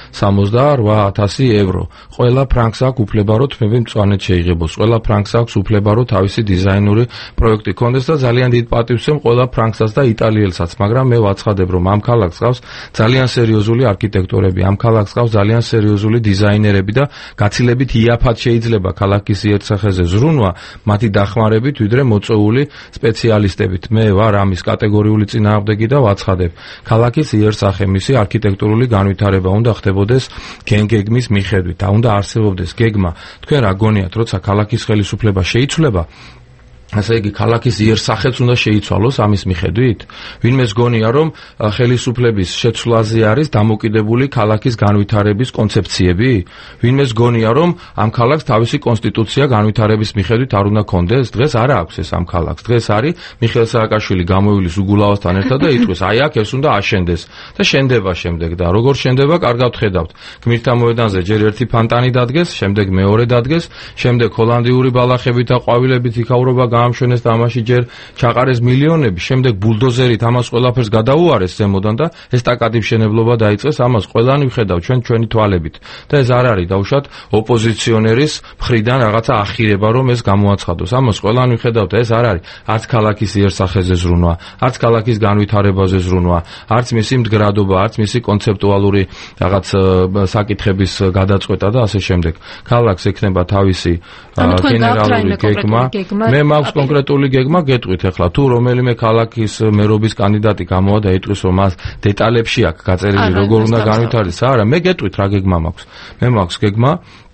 68,000 евро. ყველა ფრანგს აქვს უფლება, რომ თმები მწვანეთ შეიღებოს. ყველა ფრანგს აქვს უფლება, რომ თავისი დიზაინური პროექტი კონდეს და ძალიან დიდ პატივს ვცემ ყველა ფრანგსაც და იტალიელსაც, მაგრამ მე ვაცხადებ, რომ ამ ქალაქს ყავს ძალიან სერიოზული არქიტექტორები, ამ ქალაქს ყავს ძალიან სერიოზული დიზაინერები და გაცილებით იაფად შეიძლება ქალაქის იერსახეზე ზრუნვა მათი დახმარებით ვიდრე მოწვეული სპეციალისტებით. მე ვარ ამის კატეგორიული წინააღმდეგი და ვაცხადებ, ქალაქის იერსახე მისი არქიტექტურული განვითარება უნდა ხდებოდეს გეგმის მიხედვით და უნდა არსებობდეს გეგმა. თქვენ რა გონიათ, როცა ქალაქის ხელისუფლება შეიცვლება, ასე იგი ქალაქის იერსახეც უნდა შეიცვალოს ამის მიხედვით? ვინმეს გონია, რომ ხელისუფლების შეცვლაზე არის დამოკიდებული ქალაქის განვითარების კონცეფციები? ვინმეს გონია, რომ ამ ქალაქს თავისი კონსტიტუცია განვითარების მიხედვით არ უნდა კონდეს? დღეს არ აქვს ეს ამ ქალაქს. დღეს არის მიხეილ სააკაშვილი გამოივლის უგულავასთან ერთად და იტყვის, აი აქ ეს უნდა აშენდეს და შენდება შემდეგ და როგორ შენდება, კარგად ხედავთ. გმირთა მოედანზე ჯერ ერთი ფანტანი დადგეს, შემდეგ მეორე დადგეს, შემდეგ ჰოლანდიური ბალახებით და ყვავილებით იქაურობა გაამშვენეს და ამაში ჯერ ჩაყარეს მილიონები, შემდეგ ბულდოზერით ამას ყველაფერს გადაუარეს ზემოდან და ესტაკადის მშენებლობა დაიწყეს, ამას ყველანი ვხედავ ჩვენი თვალებით. და ეს არ არის დაუშვათ ოპოზიციონერის მხრიდან რაღაცა ახირება, რომ ეს გამოაცხადოს. ამას ყველანი ვხედავ და ეს არ არის არც ქალაქის იერსახეზე ზრუნვა, არც ქალაქის განვითარებაზე ზრუნვა, არც მისი მდგრადობა, არც მისი კონცეპტუალური რაღაც საკითხების გადაწყვეტა და ასე შემდეგ. ქალაქს ექნება თავისი გენერალური გეგმა. მე მაქვს კონკრეტული გეგმა, გეტყვით ახლა თუ რომელიმე ქალაქის მერობის კანდიდატი გამოვა და იტყვის რომ მას დეტალებში აქვს გაწერილი როგორ უნდა განვითარდეს. არა, მე გეტყვით რა გეგმა მაქვს. მე მაქვს გეგმა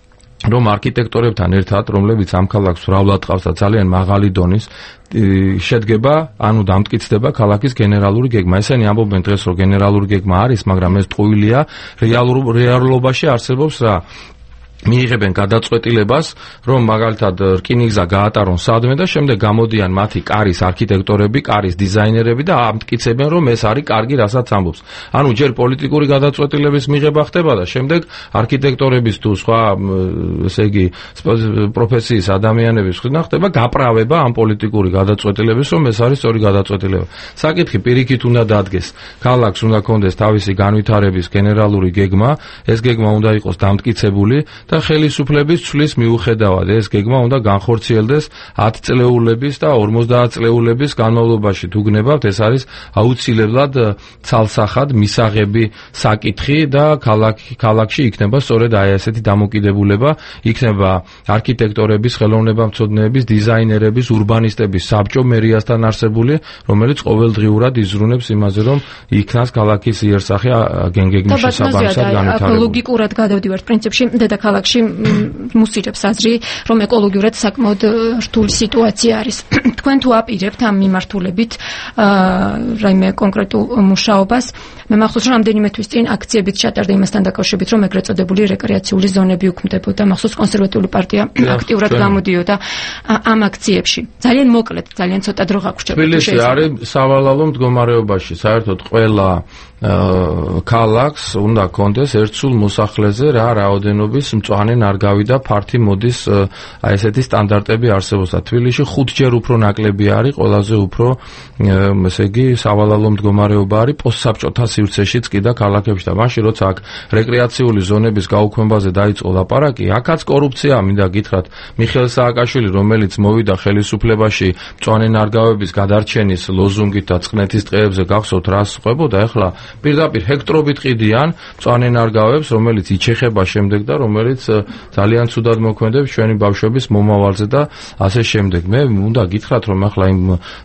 რომ არქიტექტორებთან ერთად, რომლებიც ამ ქალაქს ვრავლად ყავს და ძალიან მაღალი დონის შედგება, ანუ დამტკიცდება ქალაქის გენერალური გეგმა. ესენი ამბობენ დღეს რომ გენერალური გეგმა არის, მაგრამ ეს ტყუილია, რეალობაში არსებობს რა მიიღებენ გადაწყვეტილებას, რომ მაგალითად რკინიგზა გაატარონ სადმე და შემდეგ გამოდიან მათი კარის არქიტექტორები, კარის დიზაინერები და ამტკიცებენ, რომ ეს არის კარგი, რასაც ამბობს. ანუ ჯერ პოლიტიკური გადაწყვეტილების მიღება ხდება და შემდეგ არქიტექტორების თუ სხვა, ესე იგი, პროფესიის ადამიანების მხრიდან ხდება გაправება ამ პოლიტიკური გადაწყვეტილების, რომ ეს არის სწორი გადაწყვეტილება. საკითხი პირიქით უნდა დადგეს. ქალაქს უნდა კონდეს თავისი განვითარების გენერალური გეგმა, ეს გეგმა უნდა იყოს დამტკიცებული და ხელისუფლების ცვლის მიუხედავად ეს გეგმა უნდა განხორციელდეს 10 წლეულების და 50 წლეულების განმავლობაში. თუ გნებავთ, ეს არის აუცილებლად ცალსახად მისაღები საკითხი და ქალაქში იქნება სწორედ აი ესეთი დამოკიდებულება, იქნება არქიტექტორების, ხელოვნებამცოდნეების, დიზაინერების, ურბანისტების საბჭო მერიასთან არსებული, რომელიც ყოველდღიურად იზრუნებს იმაზე, რომ იქნას ქალაქის იერსახე გეგმის შესაბამისად განვითარებული. ლოგიკურად გადავდივართ პრინციპში დედაქალაქში მუსირებს აზრი, რომ ეკოლოგიურად საკმაოდ რთული სიტუაცია არის. თქვენ თუ აპირებთ ამ მიმართულებით რაიმე კონკრეტულ მუშაობას, მე მახსოვს რომ რამდენიმე თვის წინ აქციებით ჩატარდა იმასთან დაკავშირებით, რომ ეგრეთ წოდებული რეკრეაციული ზონები უქმდებოდა. მახსოვს კონსერვატიული პარტია აქტიურად გამოდიოდა ამ აქციებში. ძალიან მოკლედ, ძალიან ცოტა დრო გაგვჭირდება. თბილისი არის სავალალო მდგომარეობაში, საერთოდ ყველა ქალაქს უნდა კონდეს ერთსულ მოსახლეზე რა რაოდენობის მწვანე ნარგავი და ფართი მოდის აი ესეთი სტანდარტები არსებობს და თბილისში 5-ჯერ უფრო ნაკლები არის, ყველაზე უფრო ესე იგი სავალალო მდგომარეობა არის პოსტსაბჭოთა სივრცეშიც კი და ქალაქებში და მაშინ როცა აქ რეკრეაციული ზონების გაუქმებაზე დაიწყო ლაპარაკი, აქაც კორუფცია მინდა გითხრათ. მიხეილ სააკაშვილი, რომელიც მოვიდა ხელისუფლებაში მწვანე ნარგავების გადარჩენის ლოზუნგით და წყნეთის ტყეებზე გახსოვთ რას ყვებოდა, ახლა პირდაპირ ჰექტრობით ყიდიან მწვანე ნარგავებს, რომელიც იჩეხება შემდეგ და რომელიც ძალიან ცუდად მოქმედებს ჩვენი ბავშვების მომავალზე და ასე შემდეგ. მე უნდა გითხრათ, რომ ახლა იმ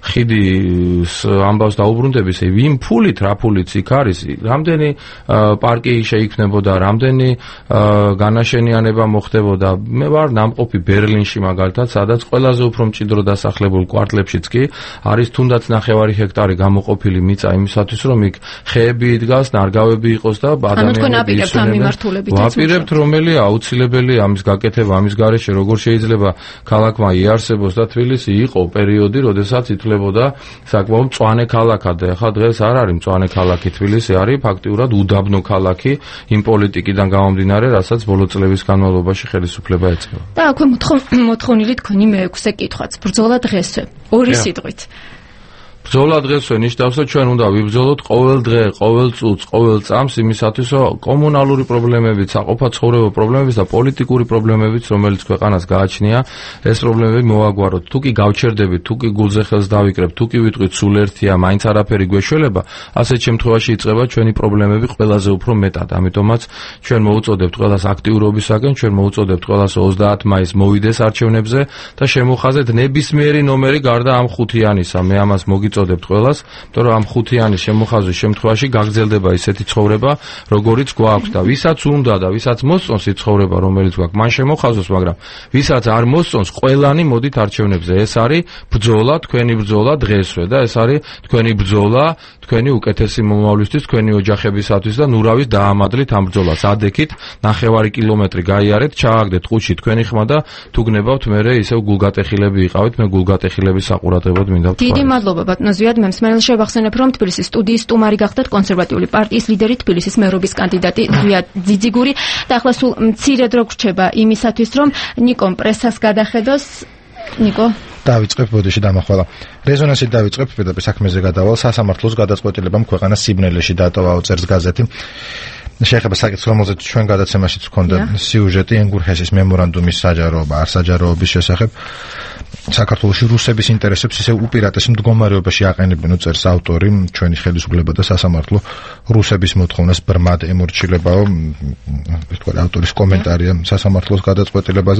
ხიდის ამბავს დაუბრუნდების, იმ ფულით, რა ფულიც იქ არის, რამდენი პარკი შეიქმნებოდა, რამდენი განაშენიანება მოხდებოდა. მე ვარ ნამყოფი ბერლინში მაგალითად, სადაც ყველაზე უფრო მჭიდრო დასახლებულ კვარტლებშიც კი არის თუნდაც 9 ჰექტარი გამოყოფილი მიწა იმისათვის, რომ იქ ხეები იდგას, ნარგავები იყოს და ადამიანები ვაპირებთ, რომელია აუცილებელია ამის გაკეთება, ამის გარეშე როგორ შეიძლება ქალაქმა იარსებოს და თბილისი იყო პერიოდი, როდესაც ითვლებოდა საკმაოდ მწვანე ქალაქად და ახლა დღეს არ არის მწვანე ქალაქი, თბილისი არის ფაქტიურად უდაბნო ქალაქი იმ პოლიტიკიდან გამომდინარე, რასაც ბოლო წლების განმავლობაში ხელისუფლება ეწევა. და აქვე მოთხოვნილი თქვენი მეექვსე კითხვაც, ბრძოლა დღესვე, ორი სიტყვით. ბრძოლა დღესვე ნიშნავს, რომ ჩვენ უნდა ვიბრძოლოთ ყოველ დღე, ყოველ წუთს, ყოველ წამს იმისათვის, რომ კომუნალური პრობლემებით, საყოფაცხოვრებო პრობლემებით და პოლიტიკური პრობლემებით, რომელიც ქვეყანას გააჩნია, ეს პრობლემები მოვაგვაროთ. თუ კი გავჩერდებით, თუ კი გულზე ხელს დავიკრებთ, თუ კი ვიტყვით სულ ერთია, მაინც არაფერი გვეშველება, ასეთ შემთხვევაში იწყება ჩვენი პრობლემები ყველაზე უფრო მეტად. ამიტომაც ჩვენ მოუწოდებთ ყველას აქტიურობისაკენ, ჩვენ მოუწოდებთ ყველას 30 მაისს მოვიდეს არჩევნებზე და შემოხაზეთ ნებისმიერი ნომერი გარდა ამ 5-იანისა. მე ამას მოგიწოდებთ ყველას, იმიტომ რომ ამ 5-იანის შემოხაზვის შემთხვევაში გაგრძელდება ისეთი ცხოვრება, როგორიც გვაქვს და ვისაც უნდა და ვისაც მოსწონს ის ცხოვრება, რომელიც გვაქვს, მან შემოხაზოს, მაგრამ ვისაც არ მოსწონს, ყველანი მოდით არჩევნებზე. ეს არის ბრძოლა, თქვენი ბრძოლა დღესვე და ეს არის თქვენი ბრძოლა, თქვენი უკეთესი მომავლისთვის, თქვენი ოჯახებისათვის და ნურავის დაამადლით ამ ბრძოლას. ადექით 9 კილომეტრი გაიარეთ, ჩააგდეთ ყუთში თქვენი ხმა და თუ გნებავთ, მერე ისევ გულგატეხილები იყავით, მე გულგატეხილების საყურადღებოდ მინდა ვთქვა. დიდი მადლობა ბატონო ზვიად, მე მსმენელს შევახსენებ, რომ თბილისის სტუდიის სტუმარი გახდათ კონსერვატიული პარტიის ლიდერი, თბილისის მერობის კანდიდატი ზვიად ძიძიგური და ახლა სულ მცირე დრო გრჩება იმისათვის, რომ ნიკომ პრესას გადახედოს. ნიკო დავიწყებ ბოდიში დამახვალა. რეზონანსით დავიწყებ, პირდაპირ საქმეზე გადავალ, სასამართლოს გადაწყვეტილებამ ქვეყანას სიბნელეში დატოვაო, წერს გაზეთი. შეეხება საკითხს, რომელზეც ჩვენ გადაცემაშიც ჰქონდა სიუჟეტი ენგურჰესის მემორანდუმის საჯაროობა, არ საჯაროობის შესახებ. საქართველოში რუსების ინტერესებს ისე უპირატეს მდგომარეობაში აყენებენ, წერს ავტორი, ჩვენი ხელისუფლება და სასამართლო რუსების მოთხოვნას ბრმად ემორჩილებაო. ეს თქვა ავტორის კომენტარია სასამართლოს გადაწყვეტილებაზე.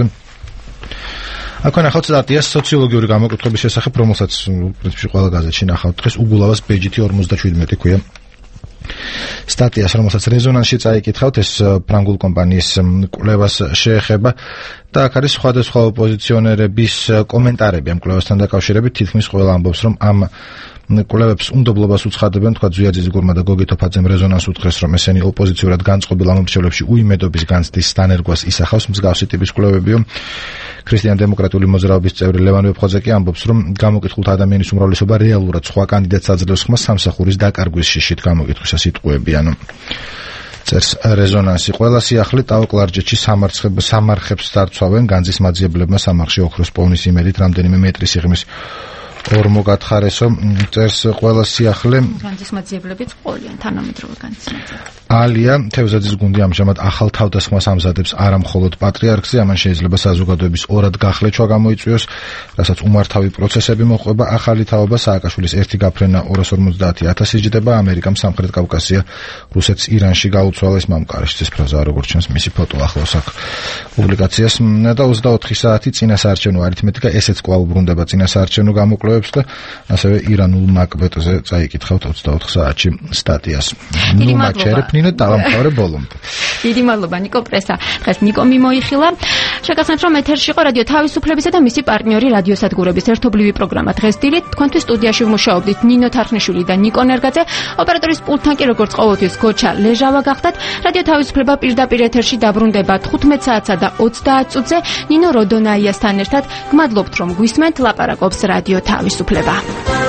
აქ ნახავთ სტატიას სოციოლოგიური გამოკითხების შესახებ, რომელსაც პრინციპში ყველა გაზეთში ნახავთ დღეს. უგულავას ბეჯითი 57 ქვია. სტატიას, რომელსაც რეზონანსში წაიკითხავთ, ეს ფრანგულ კომპანიის კვლევას შეეხება და აქ არის სხვადასხვა ოპოზიციონერების კომენტარები ამ კვლევასთან დაკავშირებით. თითქმის ყველა ამბობს, რომ ამ კვლევებს უნდობლობას უცხადებენ, თქვა ზვიაძის გურმა და გოგი თოფაძემ რეზონანს უთხრეს, რომ ესენი ოპოზიციურად განწყობილ ამომრჩევლებში უიმედობის განცდის დანერგვას ისახავს. მსგავსი ტიპის კვლევებიო. ქრისტიან-დემოკრატიული მოძრაობის წევრი ლევან ვეფხოძე კი ამბობს, რომ გამოკითხულთა ადამიანის უმრავლესობა რეალურად სხვა კანდიდატს აძლევს ხმას სამსახურის დაკარგვის შიშით გამოკითხვისას იტყუებიან. წერს რეზონანსი. ყველა სიახლე ტაო-კლარჯეთში სამარხებს დარცვავენ, განძის მაძიებლებმა სამარხში ოქროს პოვნის იმედით რამდენიმე მეტრი სიღრმის ორმო გათხარესო. წერს ყველა სიახლე განძის მაძიებლებიც ყოლიან თანამედროვე განძის მაძიებლები. ალია თევზაძის გუნდი ამჟამად ახალ თავდასხმას ამზადებს არა მხოლოდ პატრიარქზე, ამან შეიძლება საზოგადოების ორად გახლეჩვა გამოიწვიოს, რასაც უმართავი პროცესები მოყვება. ახალი თაობა სააკაშვილის ერთი გაფრენა 250,000 იჯდება, ამერიკამ სამხრეთ კავკასია რუსეთს ირანში გაუცვალეს მამკარიშ ცისფრაზა, როგორც ჩანს მისი ფოტო ახლავს აქ პუბლიკაციას და 24 საათი წინასაარჩევნო არითმეტიკა, ესეც კვლავ უბრუნდება წინასაარჩევნო გამოკვლევებს და ასევე ირანულ მაკბეტზე წაიკითხავთ 24 საათში სტატიას. ნინო დავამთავრე ბოლომდე. დიდი მადლობა ნიკო პრესა. დღეს ნიკო მიმოიხილა. შეგახსენებთ, რომ ეთერში იყო რადიო თავისუფლებისა და მისი პარტნიორი რადიოსადგურების ერთობლივი პროგრამა დღეს დილით. თქვენთვის სტუდიაში ვმუშაობდით ნინო თარხნიშვილი და ნიკო ნერგაძე. ოპერატორის პულტთან კი როგორც ყოველთვის გოჩა ლეჟავა გახდათ. რადიო თავისუფლება პირდაპირ ეთერში დაბრუნდება 15 საათსა და 30 წუთზე ნინო როდონაიასთან ერთად. გმადლობთ, რომ გვისმენთ, ლაპარაკობს რადიო თავისუფლება.